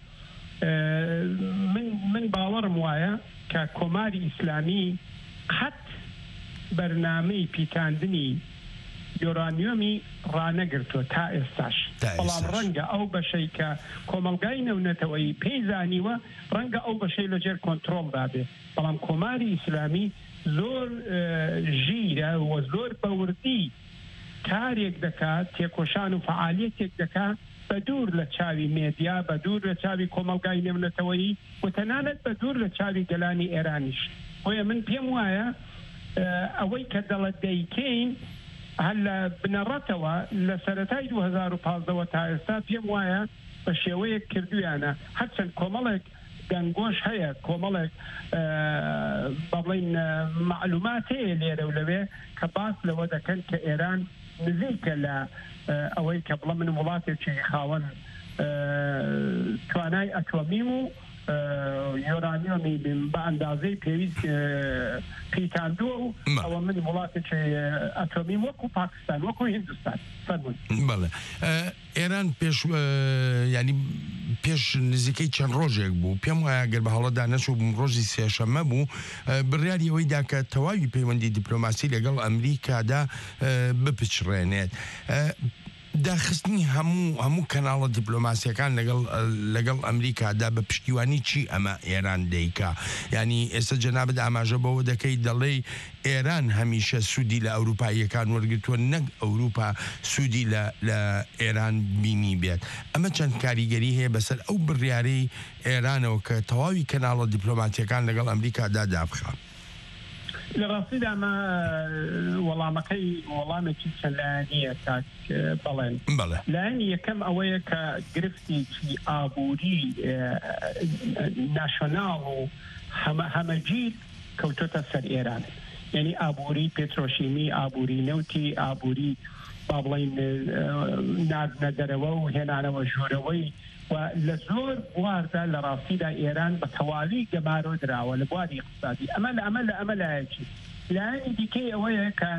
من باوەڕم وایە کە کۆماری ئیسلامی قەت بەرنامەی پیتاندنی یۆرانیۆمی ڕانەگرتووە تا ئێستاش، بەڵام ڕەنگە ئەو بەشەی کە کۆمەلگای نەونەتەوەی پێی زانیوە ڕەنگە ئەو بەشەی لەجێر کۆنتترۆڵ دابێ، بەڵام کۆماری ئیسلامی زۆر ژیرە و زۆر بەوردی کارێک دەکات، تێکۆشان و فعالیەتێک دەکات بە دوور لە چاوی مێدیا، بە دوور لە چاوی کۆمەلگای نێونەتەوەیی و تەنانەت بە دوور لە چاوی گەلانی ئێرانیش. خۆیە من پێم وایە ئەوەی کە دەڵێت دەیکەین هەل بنەڕەتەوە لە سەرەتای 2015 تا ئێستا پێم وایە بە شێوەیەک کردویانە هەرچەند کۆمەڵێک دەنگۆش هەیە کۆمەڵێک بەڵین معلومات هەیە لێرە و لەوێ کە باس لەوە دەکەن کە ئێران نزیکە لە ئەوەی کە بڵە من وڵاتێکی خاوەن توانای ئەتۆمیم و یۆرانیۆمی بە ئەندازەی پێویست پیتاندووە و ئەوە من وڵاتێکی ئەتۆمیم وەکو پاکستان وەکو هیندستان فەرمووی. بەڵێ ئێران ینی پێش نزیکەی چەند ڕۆژێک بوو پێم وایە گەر بە هەڵەدا نەچوو بووم ڕۆژی سێشەممە بوو بڕیاری ئەوەیدا کە تەواوی پەیوەندی دیپلۆماسی لەگەڵ ئەمریکادا بپچڕێنێت. داخستنی هەموو کەناڵە دیپلۆماسیەکان لەگەڵ ئەمریکادا بە پشتیوانی چی ئەمە ئێران دەیکا ینی ئێستا جەنابەت ئاماژە بەوە دەکەی دەڵێ ئێران هەمیشە سوودی لە ئەوروپاییەکان وەرگتووە نەک ئەوروپا سوودی لە ئێران بینی بێت ئەمە چەند کاریگەری هەیە بەسەر ئەو بڕیارەی ئێرانەوە کە تەواوی کەناڵە دیپلۆماتیەکان لەگەڵ ئەمریکادا دابخە. لە ڕاستیدا ئەمە وەڵامێکی چەندلایەنیە کاک بەڵێن لایەنی یەکەم ئەوەیە کە گرفتێکی ئابووری ناشۆناڵ و هەمەگیر کەوتۆتە سەر ئێران یعنی ئابووری پێترۆشیمی ئابووری نەوتی ئابووری با بڵین ناردنە دەرەوە و هێنانەوە ژوورەوەی و لە زۆر بواردا لە ڕاستیدا ئێران بە تەواوی گەمارۆ دراوە لە بواری اقتصادی ئەمە لایەکی لایەنی دیکەی ئەوەیە کە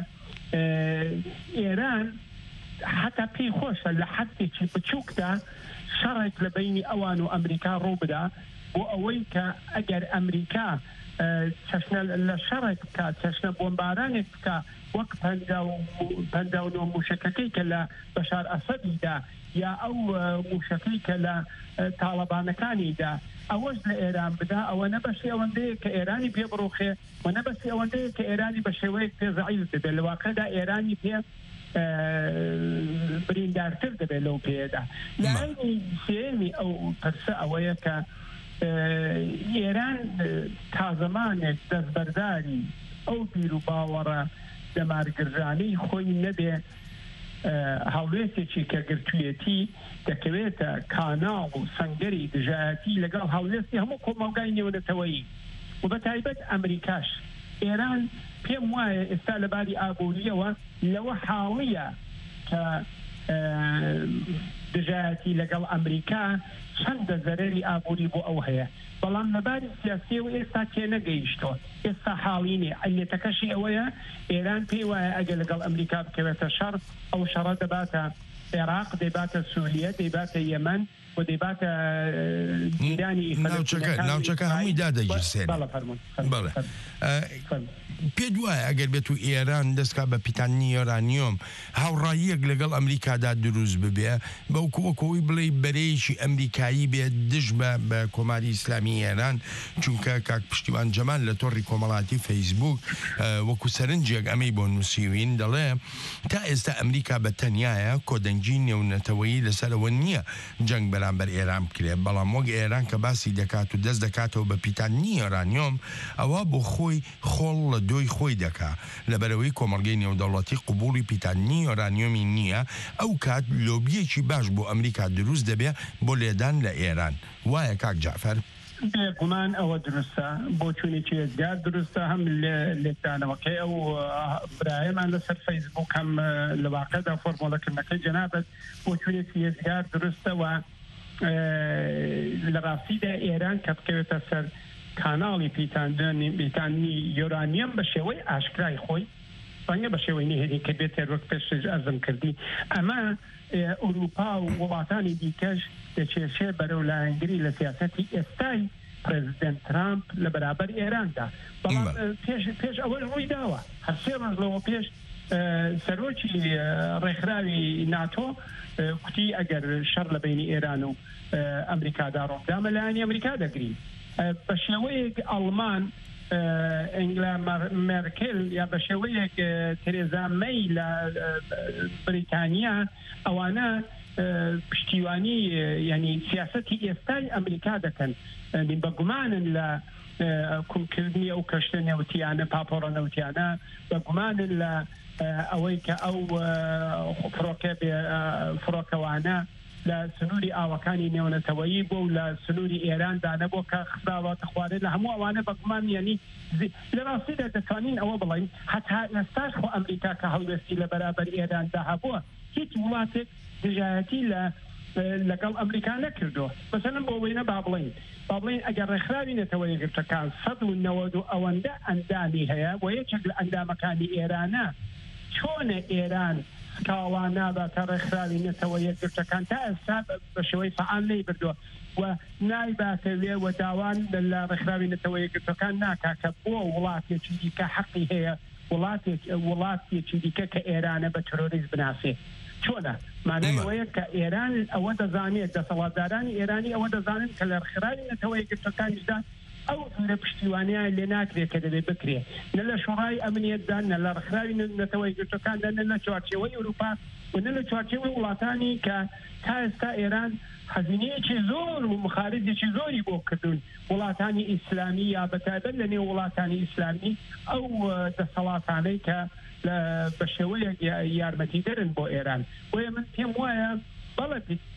ئێران حتا پێی خۆشە لە حدێکی بچووکدا شەڕێک لە بینی ئەوان و ئەمریکا ڕوو بدا بۆ ئەوەی کە ئەگەر ئەمریکا چەشنە لە شەڕێک بکە چەشنە بۆمبارانێک بکە وەک 59 موشەکەکەی کە لە بەشار ئەسەدیدا یا ئەو موشەکەی کە لە تاڵەبانەکانیدا ئەوەش لە ئێران بدا ئەوە نەبەشی ئەوەندەیە کە ئێرانی پێ بڕوخێ و نەبەسی ئەوەندەیە کە ئێرانی بە شێوەیەک پێ زەعیف دەبێت لە واقعدا ئێرانی پێ بریندارتر دەبێت لەو پێدا لایەنی سێمی ئەو پرسە ئەوەیە کە ئێران تا زەمانێک دەستبەرداری ئەو بیر و باوەڕە دەمارگرژانەی خۆی نەبێ هەڵوێستێکی کە گرتوویەتی دەکەوێتە کاناڵ و سەنگەری دژایەتی لەگەڵ هەڵوێستی هەموو کۆمەلگای نێونەتەوەیی و بە تایبەت ئەمریکاش ئێران پێم وایە ئێستا لەباری ئابووریەوە لەوە حاڵیە کە دژایەتی لەگەڵ ئەمریکا چەندە زەرەری ئابووری بۆ ئەو هەیە بەڵام لەباری سیاسی و ئێستا تێنەگەیشتۆ ئێستا حاڵینێ عەلێتەکەشی ئەوەیە ئێران پێی وایە ئەگەر لەگەڵ ئەمریکا بکەوێتە شەڕ ئەو شەڕە دەباتە عێراق دەیباتە سووریە دەیباتە یەمەن و دەیباتە جیرانی ناوچەکە هەمووی دادەگیرسێن پێ دوایە ئەگەر بێت و ئێران دەستکا بە پیتانی یۆرانیۆم هاوڕاییەک لەگەڵ ئەمریکادا دروست ببێ بەوکووەکەوەی بڵێ بەرەیەکی ئەمریکایی بێت دژ بە کۆماری ئیسلامی ئێران چونکە کاک پشتیوان جەمال لە تۆڕی کۆمەڵاتی فەیسبوک وەکو سەرنجێک ئەمەی بۆ نووسیوین دەڵێ تا ئێستا ئەمریکا بە تەنیایە کۆدەنگی نێونەتەوەیی لەسەرەوە نییە جەنگ بەرامبەر ئێران بکرێت بەڵام وەک ئێران کە باسی دەکات و دەست دەکاتەوە بە پیتانی یۆرانیۆم ئەوە بۆ خۆی خۆڵ لە دۆی خۆی دەکا لەبەرەوەی کۆمەڵگەی نێودەوڵەتی قبوڵی پیتانی یۆرانیۆمی نییە ئەو کات لۆبیەکی باش بۆ ئەمریکا دروست دەبێ بۆ لێدان لە ئێران وایە کاک جعفەر بێگومان ئەوە دروستە بۆ چوونێکی ێزگار دروستە هەم لێدانەوەکەی ئەو برایەمان لەسەر فەیسبوک هەم لە واقعدا فۆرمۆلەکردنەکەی جەنابەت بۆ چوونێکی ێزگار دروستەوە لە ڕاستیدا ئێران کە بکەوێتە سەر کاناڵی پیتانی یۆرانیەم بە شێوەی ئاشکرای خۆی ڕەنگە بە شێوەی نهێنی کە بێتێ وەک پێشتر ئەزم کردی ئەمە ئەوروپا و وڵاتانی دیکەش دەچێشێ بەرەو لایەنگری لە سیاسەتی ئێستای پرێزیدنت ترامپ لە بەرابەر ئێراندا بەڵام پێش ئەوە ڕووی داوە هەر سێ ڕۆژ لەوە پێش سەرۆکی ڕێکخراوی ناتۆ کوتی ئەگەر شەڕ لە بینی ئێران و ئەمریکادا ڕۆکدا مەلایەنی ئەمریکا دەگرین بە شێوەیەک ئەڵمان ئەنگلا مێرکل یا بە شێوەیەک تێرێزا مەی لە بریتانیا ئەوانە پشتیوانی ینی سیاسەتی ئێستای ئەمریکا دەکەن بەگومانن لە کومکردنی ئەو کەشتە نێوتیانە پاپۆرە نەوتیانە بە گومانن لە ئەوەی کە ئەو فڕۆکەوانە لە سنووری ئاوەکانی نێونەتەوەیی بۆ و لە سنووری ئێراندا نەبوو کە خراواتە خوارێت لە هەموو ئەوانە بە گومان یعنی لە ڕاستیدا دەتوانین ئەوە بڵین هەتا ئێستاش خۆ ئەمریکا کە هەڵوێستی لە بەرابەر ئێراندا هەبووە هیچ وڵاتێک دژایەتی لەگەڵ ئەمریکا نەکردووە مەسەلەن بۆ وەینە با بڵین ئەگەر ڕێکخراوی نێتەوە یەکگرتوەکان 190 ئەوەندە ئەندامی هەیە بۆ یەکێک لە ئەندامەکانی ئێرانە چۆنە ئێران کاوانە بەکە ڕێکخراوی نێتەوە یەکگرتوەکان تا ئێستا بە شێوەی فعال نەی بردووە و نایباتەوێ و داوان لە ڕێکخراوی نێتەوە یەکگرتوەکان ناکا کە بۆ وڵاتێکی دیکە حەقی هەیە وڵاتێکی دیکە کە ئێرانە بە تۆرۆریزم بناسێ چۆنە مانای ئەوەیە کە ئێران ئەوە دەزانێت دەسەڵاتدارانی ئێرانی ئەوە دەزانن کە لە ڕێکخراوی نێتەوە یەکگرتوەکانیشدا ئەو زۆرە پشتیوانیان لێ ناکرێت کە دەبێت بکرێ نە لە شوڕای ئەمنیەتدا نە لە ڕێکخراوی نێتەوە یەکگرتوەکاندا نە لە چوارچێوەی ئەوروپا و نە لە چوارچێوەی وڵاتانی کە تا ئێستا ئێران حەزینەیەکی زۆر و مخارجێکی زۆری بۆ کردوون وڵاتانی ئیسلامی یا بەتایبەت لە نێو وڵاتانی ئیسلامی ئەو دەسەڵاتانەی کە بە شێوەیە یارمەتی دەرن بۆ ئێران بۆیە من پێم وایە بەڵێ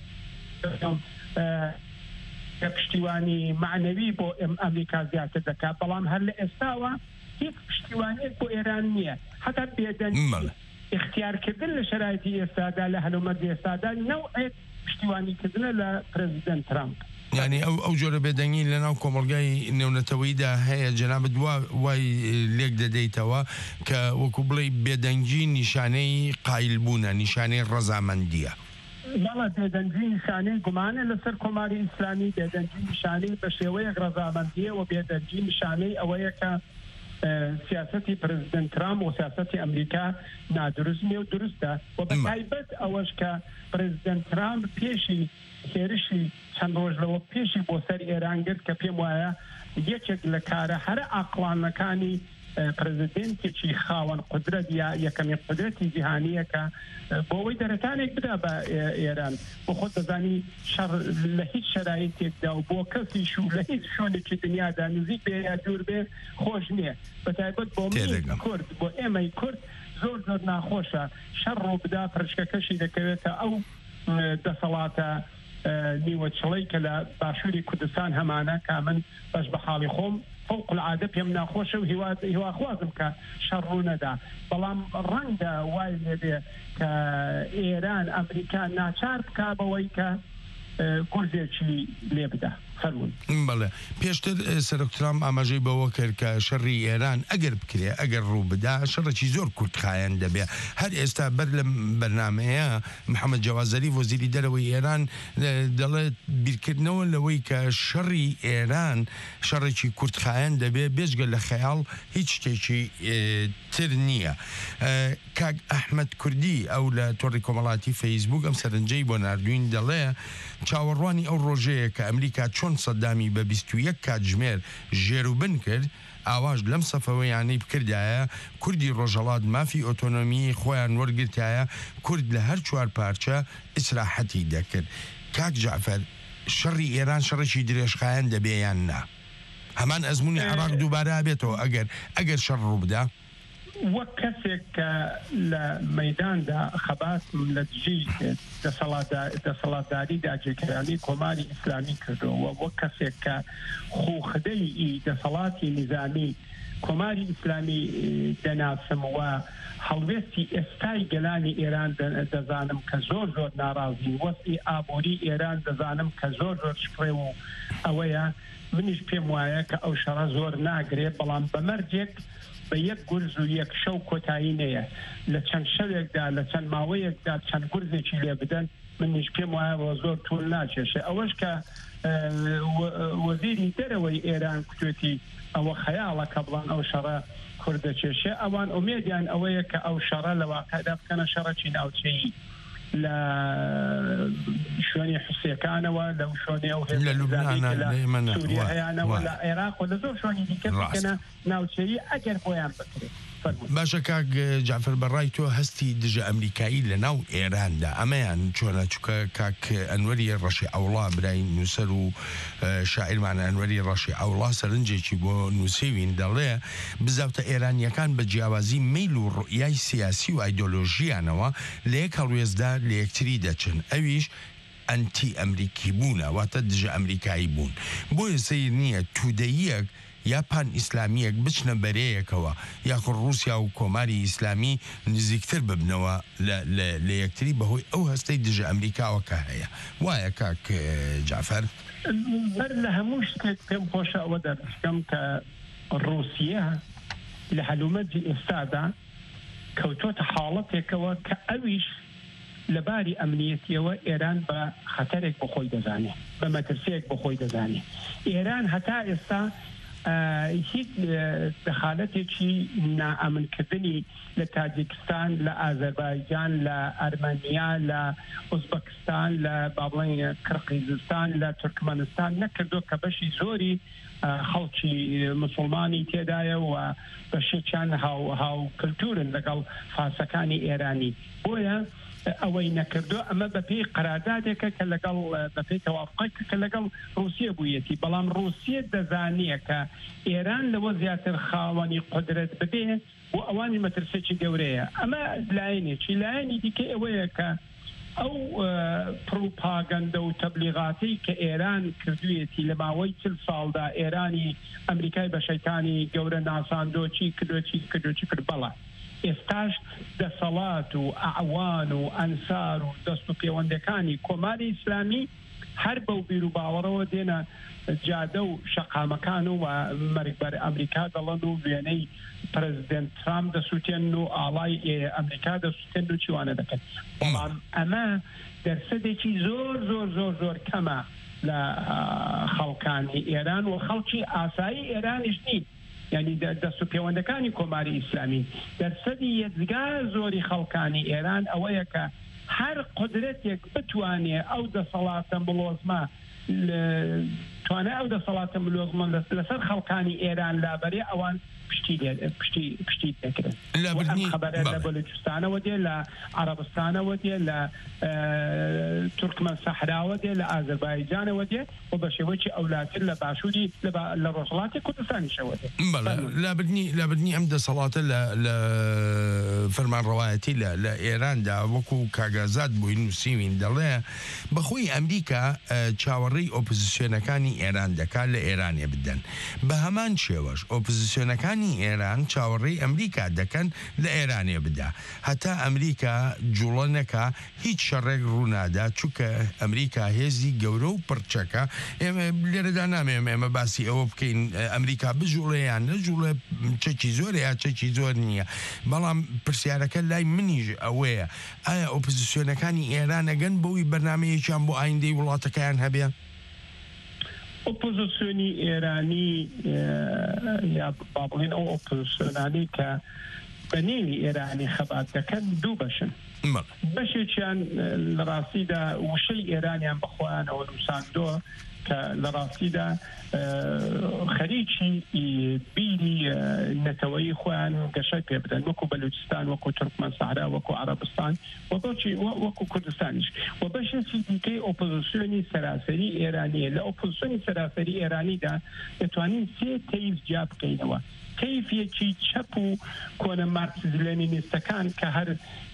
کە پشتیوانی معنەوی بۆ ئەمریکا زیاتر دەکات بەڵام هەر لە ئێستاوە هیچ پشتیوانێک بۆ ئێران نییە حتا بێدەنگ اختیارکردن لە شرایطی ئێستادا لە هەلومەرجی ئێستادا نەوعێت پشتیوانیکردنە لە پرەزیدەنت ترامپ یعنی ئەو جۆرە بێدەنگی لەناو کۆمەڵگای نێونەتەوەییدا هەیە جەنابەت وای لێک دەدەیتەوە کە وەکو بڵێ بێدەنگی نیشانەی قایلبوونە نیشانەی ڕەزامەندیە بەڵێ بێدەنگی نیشانەی گومانە لەسەر کۆماری ئیسلامی بێدەنگی نیشانەی بە شێوەیەک ڕەزامەندیە و بێدەنگی نیشانەی ئەوەیە کە سیاسەتی پرزیدنت ترامپ و سیاسەتی ئەمریکا نادروست نیە و دروستە و بە تایبەت ئەوەش کە پرزیدنت ترامپ پێشی هێرشی چەند ڕۆژ لەوە پێشی بۆ سەر ئێران گرت کە پێم وایە یەکێک لە کارە هەرە ئاقلانەکانی پرزیدنتێکی خاوەن قدرەت یا یەکەمی قدرەتی جیهانیە کە بۆەوەی دەرەتانێک بدا بە ئێران بۆ خۆت دەزانی شەڕ لە هیچ شرایطێکدا و بۆ کەسیش و لە هیچ شوێنێکی دنیادا نزیک بێ یا دوور بێ خۆش نییە بەتایبەت بۆ کورد بۆ ئێمەی کورد زۆر زۆر ناخۆشە شەڕ ڕۆ بدا پرچکەکەشی دەکەوێتە ئەو دەسەڵاتە نیوەچڵەی کە لە باشووری کوردستان هەمانە کا من بەش بە حاڵی خۆم فوق العادە پێم ناخۆشە و هیواخوازم کە شەڕوو نەدا بەڵام ڕەنگە وای لێبێ کە ئێران ئەمریکا ناچار بکا بەوەی کە گورزێکی لێ بدا فەرمون بەڵێ پێشتر سەرۆک ترامپ ئاماژەی بەوە کرد کە شەڕی ئێران ئەگەر بکرێ ئەگەر ڕوو بدا شەڕێکی زۆر کورتخایەن دەبێ هەر ئێستا بەر لەم بەرنامەیە محەممەد جەوازەری وەزیری دەرەوەی ئێران دەڵێت بیرکردنەوە لەوەی کە شەڕی ئێران شەڕێکی کورتخایەن دەبێ بێژگە لە خەیاڵ هیچ شتێکی تر نییە کاک ئەحمەد کوردی ئەو لە تۆڕی کۆمەڵاتی فەیسبوک ئەم سەرنجەی بۆ نردوین دەڵێ چاوەڕوانی ئەو ڕۆژەیە کە ئەمریکا چۆن سەدامی بە 21 کاتژمێر ژێروبن کرد ئاواژ لەم سەفەوەیانەی بکردایە کوردی ڕۆژەڵات مافی ئۆتۆنۆمی خۆیان وەرگرتایە کورد لە هەر چوار پارچە ئیسراحەتی دەکرد کاک جعفەر شەڕی ئێران شەڕێکی درێژخایەن دەبێیان نا هەمان ئەزمموی عێراق دووبارە بێتەوە ئەگەر شەڕ ڕوو بدا وەک کەسێک کە لە مەیداندا خەبات لە دژی دەسەڵاتداری داگیرکرانی کۆماری ئیسلامی کردەوە وەک کەسێک کە خوخدەی دەسەڵاتی نظامی کۆماری ئیسلامی دەناسم و هەڵوێستی ئێستای گەلانی ئێران دەزانم کە زۆر زۆر ناڕازی وەستی ئابووری ئێران دەزانم کە زۆر زۆر شپڕێ و ئەوەیە منیش پێم وایە کە ئەو شەڕە زۆر ناگرێت بەڵام بەمەرجێک بە یەک گورز و یەک شەو کۆتایی نەیە لە چەند شەوێکدا لە چەند ماوەیەکدا چەند گورزێکی لێ بدەن منیش پێم وایە بۆ زۆر توول ناچێشێ ئەوەش کە وەزیری دەرەوەی ئێران کوێتی ئەوە خەیاڵە کە بڵان ئەو شەڕە کوردەچێشێ ئەوان ئومێدیان ئەوەیە کە ئەو شەڕە لە واقعدا بکەنە شەڕەکی ناوچەیی لە شوێنی حوسەکانەوە لەو شوێنێ و سووریا هەیەیانەوە لە عێراق و لە زۆر شوێنی دیکە بکەنە ناوچەیی ئەگەر بۆیان بکرێت باشە کاک جعفر بەڕای تۆ هەستی دژە ئەمریکایی لە ناو ئێراندا ئەمەیان چۆنە چووکە کاک ئەنوەری ڕەشی ئەوڵا برای نووسەر و شاعیرمان ئەنوەری ڕەشی ئەوڵا سەرنجێکی بۆ نووسێوین دەڵێ بزاوتە ئێرانیەکان بە جیاوازی میل و ڕوئیای سیاسی و ئایدۆلۆژیانەوە لە یەک هەڵوێزدا لە یەکتری دەچن ئەویش ئەنتی ئەمریکی بوونە واتە دژە ئەمریکایی بوون بۆیە سەیر نییە توودەیەک یا پان ئیسلامیەک بچنە بەرەیەکەوە یاخۆ رووسیا و کۆماری ئیسلامی نزیکتر ببنەوە لە یەکتری بەهۆی ئەو هەستەی دژە ئەمریکاوەکە هەیە وایە کاک جعفەر بەر لە هەموو شتێک پێم خۆشە ئەوە دەربستم کە رووسیا لە هەلومەرجی ئێستادا کەوتۆتە حاڵەتێکەوە کە ئەویش لەباری ئەمنیەتیەوە ئێران بە خەتەرێک بۆ خۆی دەزانێت بە مەترسیەک بۆ خۆی دەزانێت ئێران هەتا ئێستا هیچ دەخالەتێکی نائەمنکردنی لە تاجیکستان لە ئازەربایجان لە ئەرمەنیا لە ئوزبەکستان لە بابڵێن قرقیزستان لە تورکمەنستان نەکردو کە بەشی زۆری خەڵکی مسلمانی تێدایە و بەشێکیان هاو کلتورن لەگەڵ فارسەکانی ئێرانی بۆیە ئەوەی نەکردو ئەمە بەپێی قراردادێکە کە لەگەڵ بەپێی تەوافقێکە کە لەگەڵ رووسیا بوویەتی بەڵام رووسیا دەزانیە کە ئێران لەوە زیاتر خاوەنی قدرت ببێ و ئەوانی مەترسێکی گەورەیە ئەمە لایەنێکی لایەنی دیکە ئەوەیە کە ئەو پروپاگەندە و تەبلیغاتی کە ئێران کردوویەتی لە ماوەی 40 ساڵدا ئێرانی ئەمریکای بە شەیتانی گەورە ناساندۆچی کردوچی کرد بەڵە ئێستاش دەسەڵات و ئەعوان و ئەنسار و دەست و پەیوەندەکانی کۆماری ئیسلامی هەر بەو بیر و باوەڕەوە دێنە جادە و شەقامەکان و مەرگبەر ئەمریکا دەڵەن و وێنەی پرەزیدنت ترامپ دەسووتێن و ئاڵای ئەمریکا دەسووتێن و چیوانە دەکەن بەڵام ئەمە دەرسەدێکی زۆر کەمە لە خەڵکانی ئێران و خەڵکی ئاسایی ئێرانیش نین یعنی دەست و پەیوەندەکانی کۆماری ئیسلامی دەرسەدی یەکجگا زۆری خەڵکانی ئێران ئەوەیە کە هەر قدرەتێک بتوانێ ئەو دەسەڵاتە بڵۆزمە توانێ ئەو دەسەڵاتە بلۆزمە لەسەر خەڵکانی ئێران لابەرێ ئەوان پشتی دەکرێن خەبەرە لە بەلوچستانەوە دێ لە عەرەبستانەوە دێ لە تورکمەن سەحراوە دێ لە ئازەربایجانەوە دێ و بە شێوەیەکی ئەولاتر لە باشووری لە ڕۆژهەڵاتی کوردستانیشەوە دێ لابردنی ئەم دەسەڵاتە لە فەرمانڕەوایەتی لە ئێراندا وەکو کاگازات بووی نووسیوین دەڵێ بەخۆی ئەمریکا چاوەڕێی ئۆپۆزیسیۆنەکانی ئێران دەکات لە ئێرانێ بدەن بە هەمان شێوەش ئۆپۆزیسیۆنەکانی ئێران چاوەڕێی ئەمریکا دەکەن لە ئێرانێ بدا هەتا ئەمریکا جوڵە نەکا هیچ شەڕێک ڕوونادا چووکە ئەمریکا هێزی گەورە و پڕچەکە ئێمە لێرەدا نامێم ئێمە باسی ئەوە بکەین ئەمریکا بژوڵەیان نەجوڵێ چەکی زۆر یا چەکی زۆر نییە بەڵام پرسیارەکە لای منیش ئەوەیە ئایا ئۆپۆزیسیۆنەکانی ئێران ئەگەن بەوەی بەرنامەیەکیان بۆ ئایندەی وڵاتەکەیان هەبێ ئۆپۆزیسیۆنی ئێرانی یا بابڵێن ئەو ئۆپۆزیسیۆنانی کە بەنێوی ئێرانی خەبات دەکەن دوو بەشن بەشێکیان لە ڕاستیدا وشەی ئێرانیان بەخۆیانەوە نووساندۆ کە لە ڕاستیدا خەریکی بیری نەتەوەی خۆیان گەشەی پێ بدەن وەکو بەلوچستان وەکو تورکمەن سەحرا وەکو عەرەبستان وەکو کوردستانیش و بەشێکی دیکەی ئۆپۆزیسیۆنی سەراسەری ئێرانیە لە ئۆپۆزیسیۆنی سەراسەری ئێرانیدا دەتوانین سێ تەیف جیا بکەینەوە تەیفێکی چەپ و کۆنە مارکسیز لێنینیستەکان کە هەر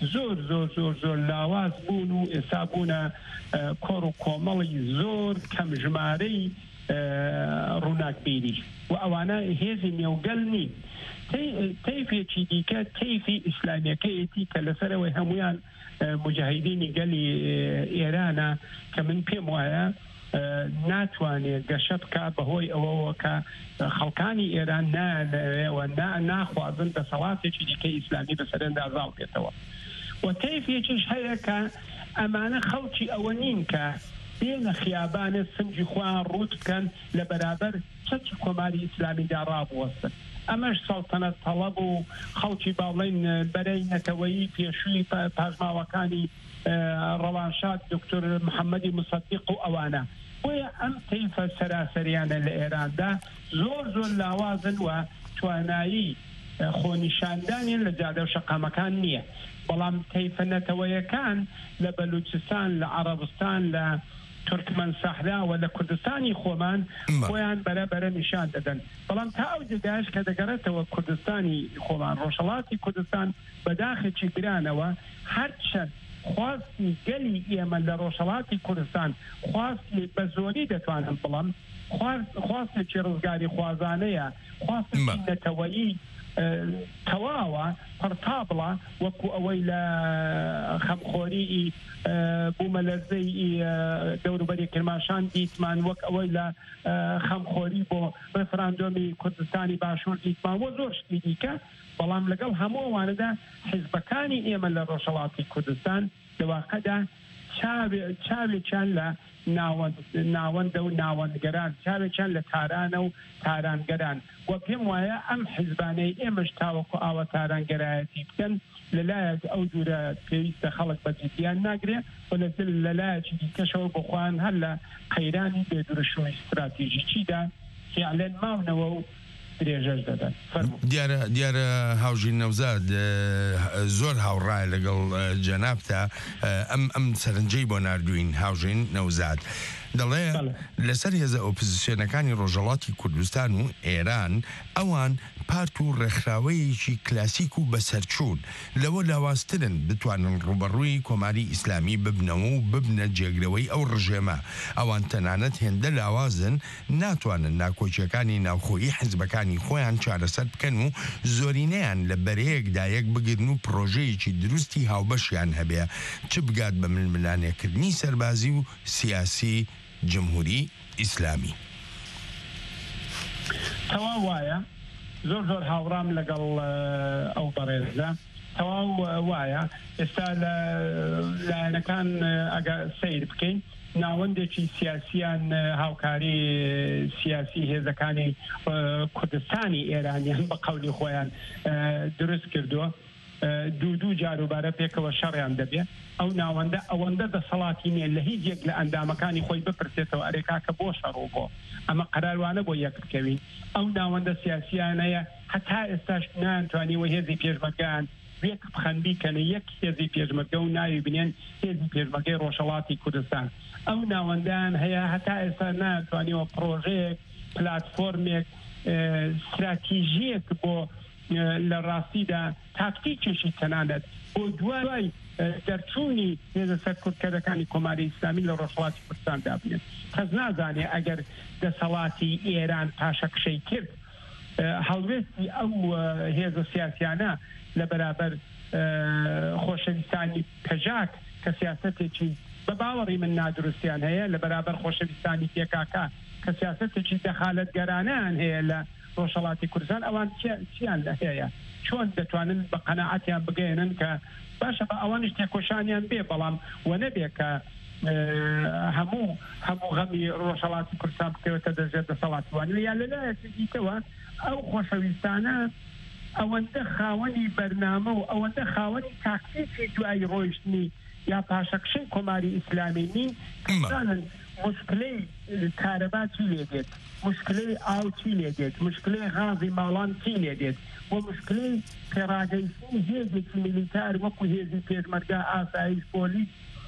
زۆر لاواز بوون و ئێستا بوونە کۆڕ و کۆمەڵی زۆر کەم ژمارەی ڕووناکبیری و ئەوانە هێزی نێوگەل نین تەیفێکی دیکە تەیفی ئیسلامیەکەیەتی کە لەسەرەوەی هەمویان مجاهیدینی گەلی ئێرانە کە من پێم وایە ناتوانێت گەشە بکە بەهۆی ئەوەوە کە خەڵکانی ئێران نانەوێەوە ناخوازن دەسەڵاتێکی دیکەی ئیسلامی بەسەرندا زاڵ بێتەوە و تەیفێکیش هەیە کە ئەمانە خەڵکی ئەوە نین کە بێنە خیابانە سنجی خۆیان ڕوت بکەن لە بەرابەر چەکی کۆماری ئیسلامیدا ڕابوەستن ئەمەش سەڵتەنەت تەڵەب و خەڵکی باڵێن بەرەی نەتەوەیی پێشووی پاژماوەکانی ڕەوانشاد دکتۆر محەممەدی مصدیق و ئەوانە بۆیە ئەم تەیفە سەراسەریانە لە ئێراندا زۆر لاوازن و توانایی خۆنیشاندانیان لە جادە و شەقامەکان نییە بەڵام تەیفەنەتەوەیەکان لە بەلوچستان لە عەرەبستان لە تورکمەن سەحرا و لە کوردستانی خۆمان خۆیان بەرەبەرە نیشان دەدەن بەڵام تا ئەو جێگایش کە دەگەڕێتەوە کوردستانی خۆمان ڕۆژهەڵاتی کوردستان بەداخێکی گرانەوە هەرچەند خواستی گەلی ئێمە لە ڕۆژهەڵاتی کوردستان خواستی بە زۆری دەتوانن بڵام خواستێکی ڕزگاری خوازانەیە خواستێکی نەتەوەیی تەواوە پڕتابڵە وەکو ئەوەی لە خەمخۆری بوومە لەرزەی دەوروبەری کرماشان دیتمان وەک ئەوەی لە خەمخۆری بۆ ڕێفراندۆمی کوردستانی باشوور دیتمان وە زۆر شتی دیکە بەڵام لەگەڵ هەموو ئەوانەدا حیزبەکانی ئێمە لە ڕۆژهەڵاتی کوردستان لەواقعدا چاوێکیان لە ناوەندە و ناوەندگەران چاوێکیان لە تارانە و تارانگەران وە پێم وایە ئەم حیزبانەی ئێمەش تاوەکو ئاوە تارانگەرایەتی بکەن لەلایەک ئەو دوورە پێویستە خەڵک بەجددیان ناگرێ و لەسەر لەلایەکی دیکەشەوە بخواان هەر لە قەیرانی بێدرشۆی استراتیژیکیدا فعلەن ماونەوە و درێژەش دەدەن دیارە هاوژین نەوزاد زۆر هاوڕای لەگەڵ جەنابتە ئەم سەرنجەی بۆ ناردوین هاوژین نەوزاد دەڵێ لەسەر هێزە ئۆپۆزیسیۆنەکانی ڕۆژهەڵاتی کوردستان و ئێران ئەوان پارت و ڕێکخراوەیەکی کلاسیک و بەسەرچوون لەوە لاوازترن بتوانن ڕوبەڕووی کۆماری ئیسلامی ببنەوە و ببنە جێگرەوەی ئەو ڕژێمە ئەوان تەنانەت هێندە لاوازن ناتوانن ناکۆچیەکانی ناوخۆیی حیزبەکانی خۆیان چارەسەر بکەن و زۆرینەیان لە بەرەیەکدا یەک بگرن و پرۆژەیەکی دروستی هاوبەشیان هەبێ چ بگات بە ململانێکردنی سەربازی و سیاسی جمهوری ئیسلامی تەواو وایە زۆر هاوڕام لەگەڵ ئەو بەڕێزە تەواو وایە ئێستا لە لایەنەکان ئەگە سیر بکەین ناوەندێکی سیاسیان هاوکاری سیاسی هێزەکانی کوردستانی ئێرانیان بە قەولی خۆیان دروست کردووە دوو جاروبارە پێکەوە شەڕیان دەبێت ئەو ناوەندە ئەوەندە دەسەڵاتی نیە لە هیچ یەک لە ئەندامەکانی خۆی بپرسێتەوە ئەرێکاکە بۆ شەڕۆ بۆ ئەمە قەراروانە بۆ یەک بکەوین ئەو ناوەندە سیاسیانەیە هەتا ئێستاش نانتوانیوە هێزی پێشمەرگەیان وێک بخەندی کەنە یەک هێزی پێشمەرگە و ناوی بنێن هێزی پێشمەرگەی ڕۆژهەڵاتی کوردستان ئەو ناوەندەیان هەیە هەتا ئێستا ناتوانیوە پرۆژەیەک پلاتفۆرمێک استراتیژیەک بۆ لە ڕاستیدا تاکتیکێکی تەنانەت بۆ دوای دەرچوونی هێزە سەرکوردکەرەکانی کۆماری ئیسلامی لە ڕۆژهەڵاتی کوردستاندا بنێت کەس نازانێ ئەگەر دەسەڵاتی ئێران پاشەکشەی کرد هەڵوێستی ئەو هێزە سیاسیانە لە بەرابەر خۆشەویستانی پەژاک کە سیاسەتێکی بە باوەڕی من نادروستیان هەیە لە بەرابەر خۆشەویستانی پێکاکە کە سیاسەتێکی دەخالەتگەرانەیان هەیە لە ڕۆژهەڵاتی کوردستان ئەوان چیان لە هەیە چۆن دەتوانن بە قەناعەتیان بگەێنن کە باشە بە ئەوانش تێکۆشانیان بێ بەڵام وە نەبێ کە هەموو غەمی ڕۆژهەڵاتی کوردستان بکەوێتە دەژێت دەسەڵاتیوان یا لەلایەکی دیکەوە ئەو خۆشەویستانە ئەوەندە خاوەنی بەرنامە و ئەوەندە خاوەنی تاکتیکی دوای ڕۆیشتنی یا پاشەکشەی کۆماری ئیسلامی نین کەسانن مشکلەی کارەبا چی لێ دێت مشکلەی ئاو چی لێ دێت مشکلەی غازی ماڵان چی لێ دێت و مشکلەی پێڕاگەیشتنی هێزێکی میلیتار وەکو هێزی پێشمەرگە ئاسایش پۆلیس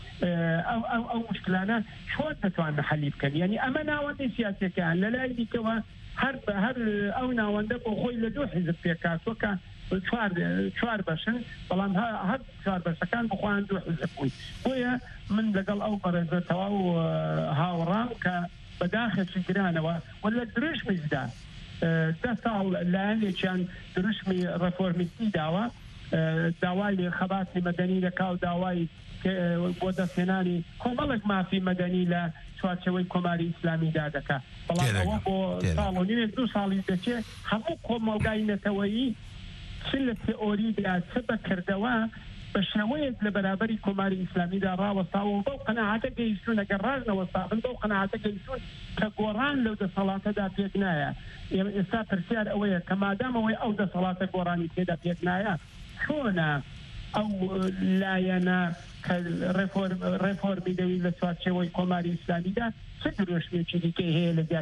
ئەو مشکلانە چۆن دەتوان حەلی بکەن یعنی ئەمە ناوەندی سیاسەکان لە لای دیکەوە هەر ئەو ناوەندە بۆ خۆی لە دوو حیزب پێکاتوەکە چوار بەشن بەڵام هەر چوار بەشەکان بخۆیان دوو حیزب بووی بۆیە من لەگەڵ ئەو بەڕێزە تەواو هاوڕام کە بەداخێکی گرانەوە و لە درێژمیدا 10 ساڵ لایەنێکیان دروشمی ڕەفۆرمیستی داوە داوای خەباتی مەدەنی دەکا و داوای بۆ دەستێنانی کۆمەڵێک مافی مەدەنی لە چوارچەوەی کۆماری ئیسلامیدا دەکا بەڵام ئەوە بۆ ساڵ و نیوێک 2 ساڵی دەچێت هەموو کۆمەڵگای نەتەوەیی چ لە تئۆریدا چ بەکردەوە بە شێوەیەک لە بەرابەری کۆماری ئیسلامیدا ڕاوەستاوە بەو قەناعەتە گەیشتون ئەگەر ڕاژنەوەستابن بەو قەناعەتە گەیشتون کە گۆڕان لەو دەسەڵاتەدا پێک نایە ئێستا پرسیار ئەوەیە کە مادامەوەی ئەو دەسەڵاتە گۆڕانی تێدا پێک نایە چۆنە ئەو لایەنە کە ڕێفۆرمی دەوی لە چوارچێوەی کۆماری ئیسلامیدا چه درۆشمێکی دیکەی هەیە لە جیاتی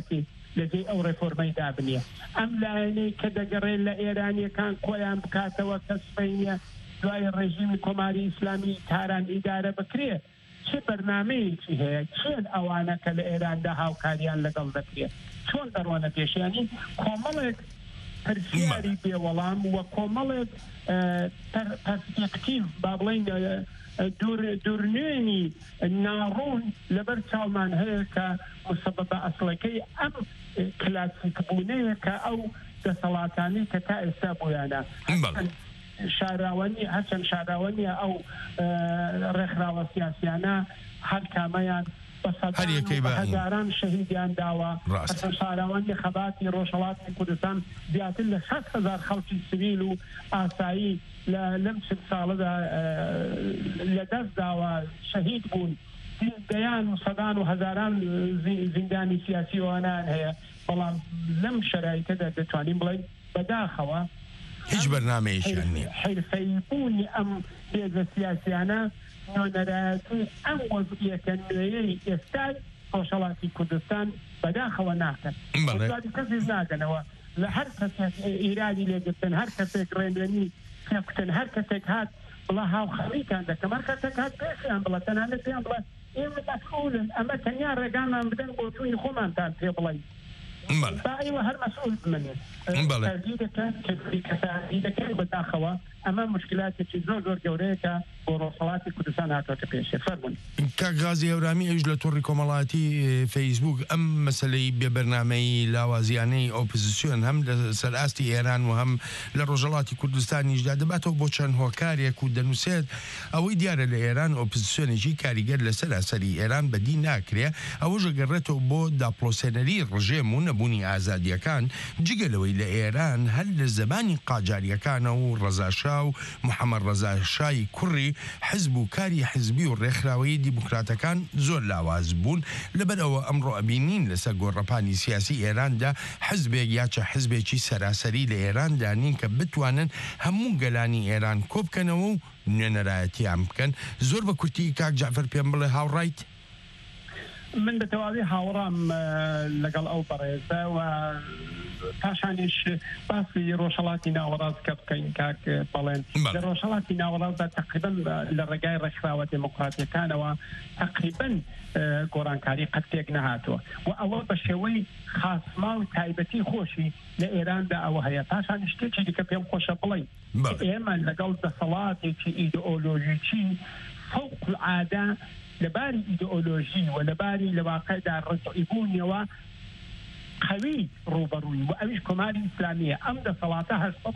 لەجێ ئەو ڕێفۆرمەی دابنیە ئەم لایەنەی کە دەگەڕێت لە ئێرانیەکان کۆیان بکاتەوە کە سبەینە دوای ڕێژیمی کۆماری ئیسلامی تاران ئیدارە بکرێ چه بەرنامەیەکی هەیە چێن ئەوانە کە لە ئێراندا هاوکاریان لەگەڵ دەکرێت چۆن دەڕۆنە پێشیانی کۆمەڵێک پرسیاری بێوەڵام وە کۆمەڵێک پەرسپێکتیڤ با بڵێن دوورنوێنی ناڕوون لەبەر چاومان هەیە کە مسببە ئەسڵەکەی ئەم کلاسیکبوونەیە کە ئەو دەسەڵاتانی کە تا ئێستا بۆیانە شاراوەنی هەچەند شاراوەنیە ئەو ڕێکخراوە سیاسیانە هەر کامەیان هەزاران شەهیدیان داوە شاراوەنی خەباتی ڕۆژهەڵاتی کوردستان زیاتر لە 6,000 خەڵکی سیویل و ئاسایی لەم چند ساڵەدا لەدەست داوە شەهید بوون دەیان و سەدان و هەزاران زیندانی سیاسی وانان هەیە بەڵام لەم شەرایطەدا دەتوانین بڵێن بەداخەوە هیچ بەرنامەیەکیان نییە حرفەیبوونی ئەم هێزە سیاسیانە نۆنەرایەتی ئەم وەزعیەتە نوێیەی ئێستای ڕۆژهەڵاتی کوردستان بەداخەوە ناکەن کەسیش ناکەنەوە لە هەر کەسێک ئیرادی لێگرتن هەر کەسێک ڕێنوێنی پێکوتن هەر کەسێک هات بڵە هاوخەڵیتان دەکەم هەر کەسێک هات پێشیان بڵە تەنانەت پێیان بڵە ئێمە مەسئولن ئەمە تەنیا ڕێگامان بدەن بۆ توی خۆمانتان پێ بڵێین باەوە هەر مەسئول بمنێت کەسانی دەکەن بەداخەوە ئەمە مشکلاتێکی زۆر زۆر گەورەیە کە بۆ ڕۆژهەڵاتی کوردستان هاتوۆتە پێشێ فەرموون کاک غازی هەورامی ئەوش لە تۆڕی کۆمەڵایەتی فەیسبوک ئەم مەسەلەی بێبەرنامەی لاوازیانەی ئۆپۆزیسیۆن هەم لە سەرئاستی ئێران و هەم لە ڕۆژهەڵاتی کوردستانیشدا دەباتەوە بۆ چەند هۆکارێک و دەنووسێت ئەوەی دیارە لە ئێران ئۆپۆزیسیۆنێکی کاریگەر لە سەراسەری ئێران بەدی ناکرێ ئەوەش گەڕێتەوە بۆ داپلۆسێنەری ڕژێم و نەبوونی ئازادیەکان جگەلەوەی لە ئێران هەر لە زمانی قاجاریەکانە و ڕەزاشا و محەممەد ڕەزاشای کوڕی حزب و کاری حزبی و ڕێکخراوەی دیموکراتەکان زۆر لاواز بوون لەبەرەوە ئەمڕۆ ئەبینین لەسەر گۆڕەپانی سیاسی ئێراندا حزبێک یاچە حزبێکی سەراسەری لە ئێراندا نین کە بتوانن هەموو گەلانی ئێران کۆبکەنەوە و نوێنەرایەتیان بکەن زۆر بە کورتی کاک جعفەر پێم بڵێ هاوڕایت من بەتەواوی هاوڕام لەگەڵ ئەو بەڕێزە و پاشانیش باسی ڕۆژهەڵاتی ناوەڕاست کە بکەین کاک بەڵێن لە ڕۆژهەڵاتی ناوەڕاستدا تقریبا لە ڕێگای ڕێکخراوە دموکراتیەکانەوە تقریبا گۆڕانکاری قەت تێک نەهاتووە و ئەوە بە شێوەی خاسما و تایبەتی خۆشی لە ئێراندا ئەوە هەیە پاشان شتێکی دیکە پێم خۆشە بڵێ ئێمە لەگەڵ دەسەڵاتێکی ئیدئۆلۆژیکی فەوق العادە لەباری ئیدئۆلۆژی و لەباری لە واقعدا ڕجعیبوونیەوە قوی ڕوبەڕووی و ئەویش کۆماری ئیسلامیە ئەم دەسەڵاتە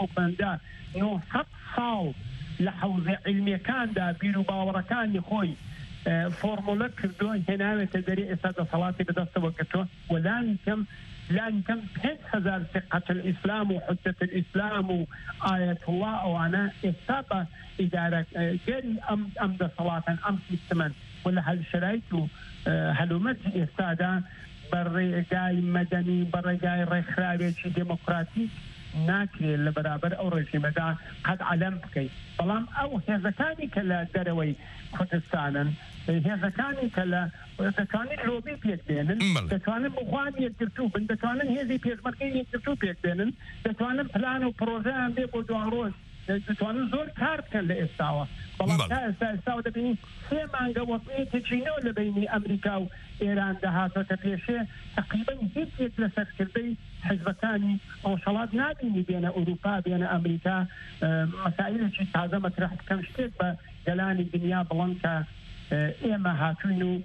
900 ساڵ لە حوزە علمیەکاندا بیر و باوەڕەکانی خۆی فۆرمۆلە کردو هێناوێتە دەری ئێستا دەسەڵاتی بەدەستەوە کردووە و لانی کەم 5,000 ثقة الإسلام و حجة الإسلام و آية الله ئەوانە ئێستا بە ئیدارەگەری ئەم دەسەڵاتن ئەم سیستمن و لە هەلشرایت و هەلومەتی ئێستادا بەڕێگای مەدەنی بەڕێگای ڕێکخراوێکی دموکراتیک ناکرێت لە بەرابەر ئەو ڕێژیمەدا قەت عەلەم بکەیت بەڵام ئەو هێزەکانی کە لە دەرەوەی کوردستانن هێزەکانی کە لە دەتوانن لۆبی پێک بێنن دەتوانن بخوان یەکگرتوو بن دەتوانن هێزی پێشمەرگەی یەکگرتوو پێک بێنن دەتوانن پلان و پرۆژەیان بێ بۆ دوڕۆژ دەتوانن زۆر کار بکەن لە ئێستاوە بەڵام تا ئێستاوە دەبینی 3 مانگە وەقەیەکێکینەوە لە بینی ئەمریکا و ئێران داهاتۆتە پێشێ تقریبا هیچ یەک لە سەرکردەی حزبەکانی ڕۆژهەڵات نابینی بێنە ئەوروپا بێنە ئەمریکا مەسائلێکی تازە مەطرح بکەن شتێک بە گەلانی دنیا بڵێن کە ئێمە هاتوین و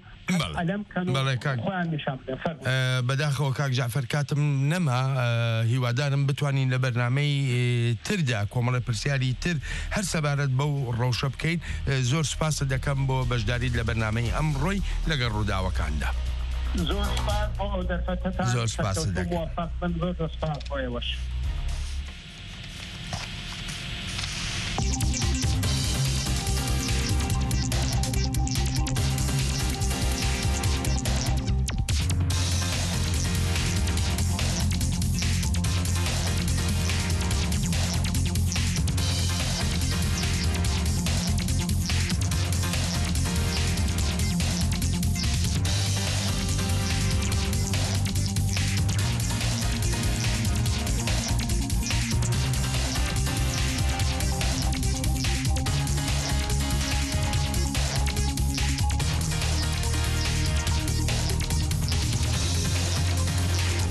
بەداخەوە کاک جعفەر کاتم نەما هیوادارم بتوانین لە بەرنامەی تردا کۆمەڵە پرسیاری تر هەر سەبارەت بەو ڕەوشە بکەین زۆر سوپاسە دەکەم بۆ بەشداریت لە بەرنامەی ئەمڕۆی لەگەڵ ڕووداوەکاندا زۆر سپاس بۆ ئەو دەرفەتەتان زۆر سپاس دەکەم.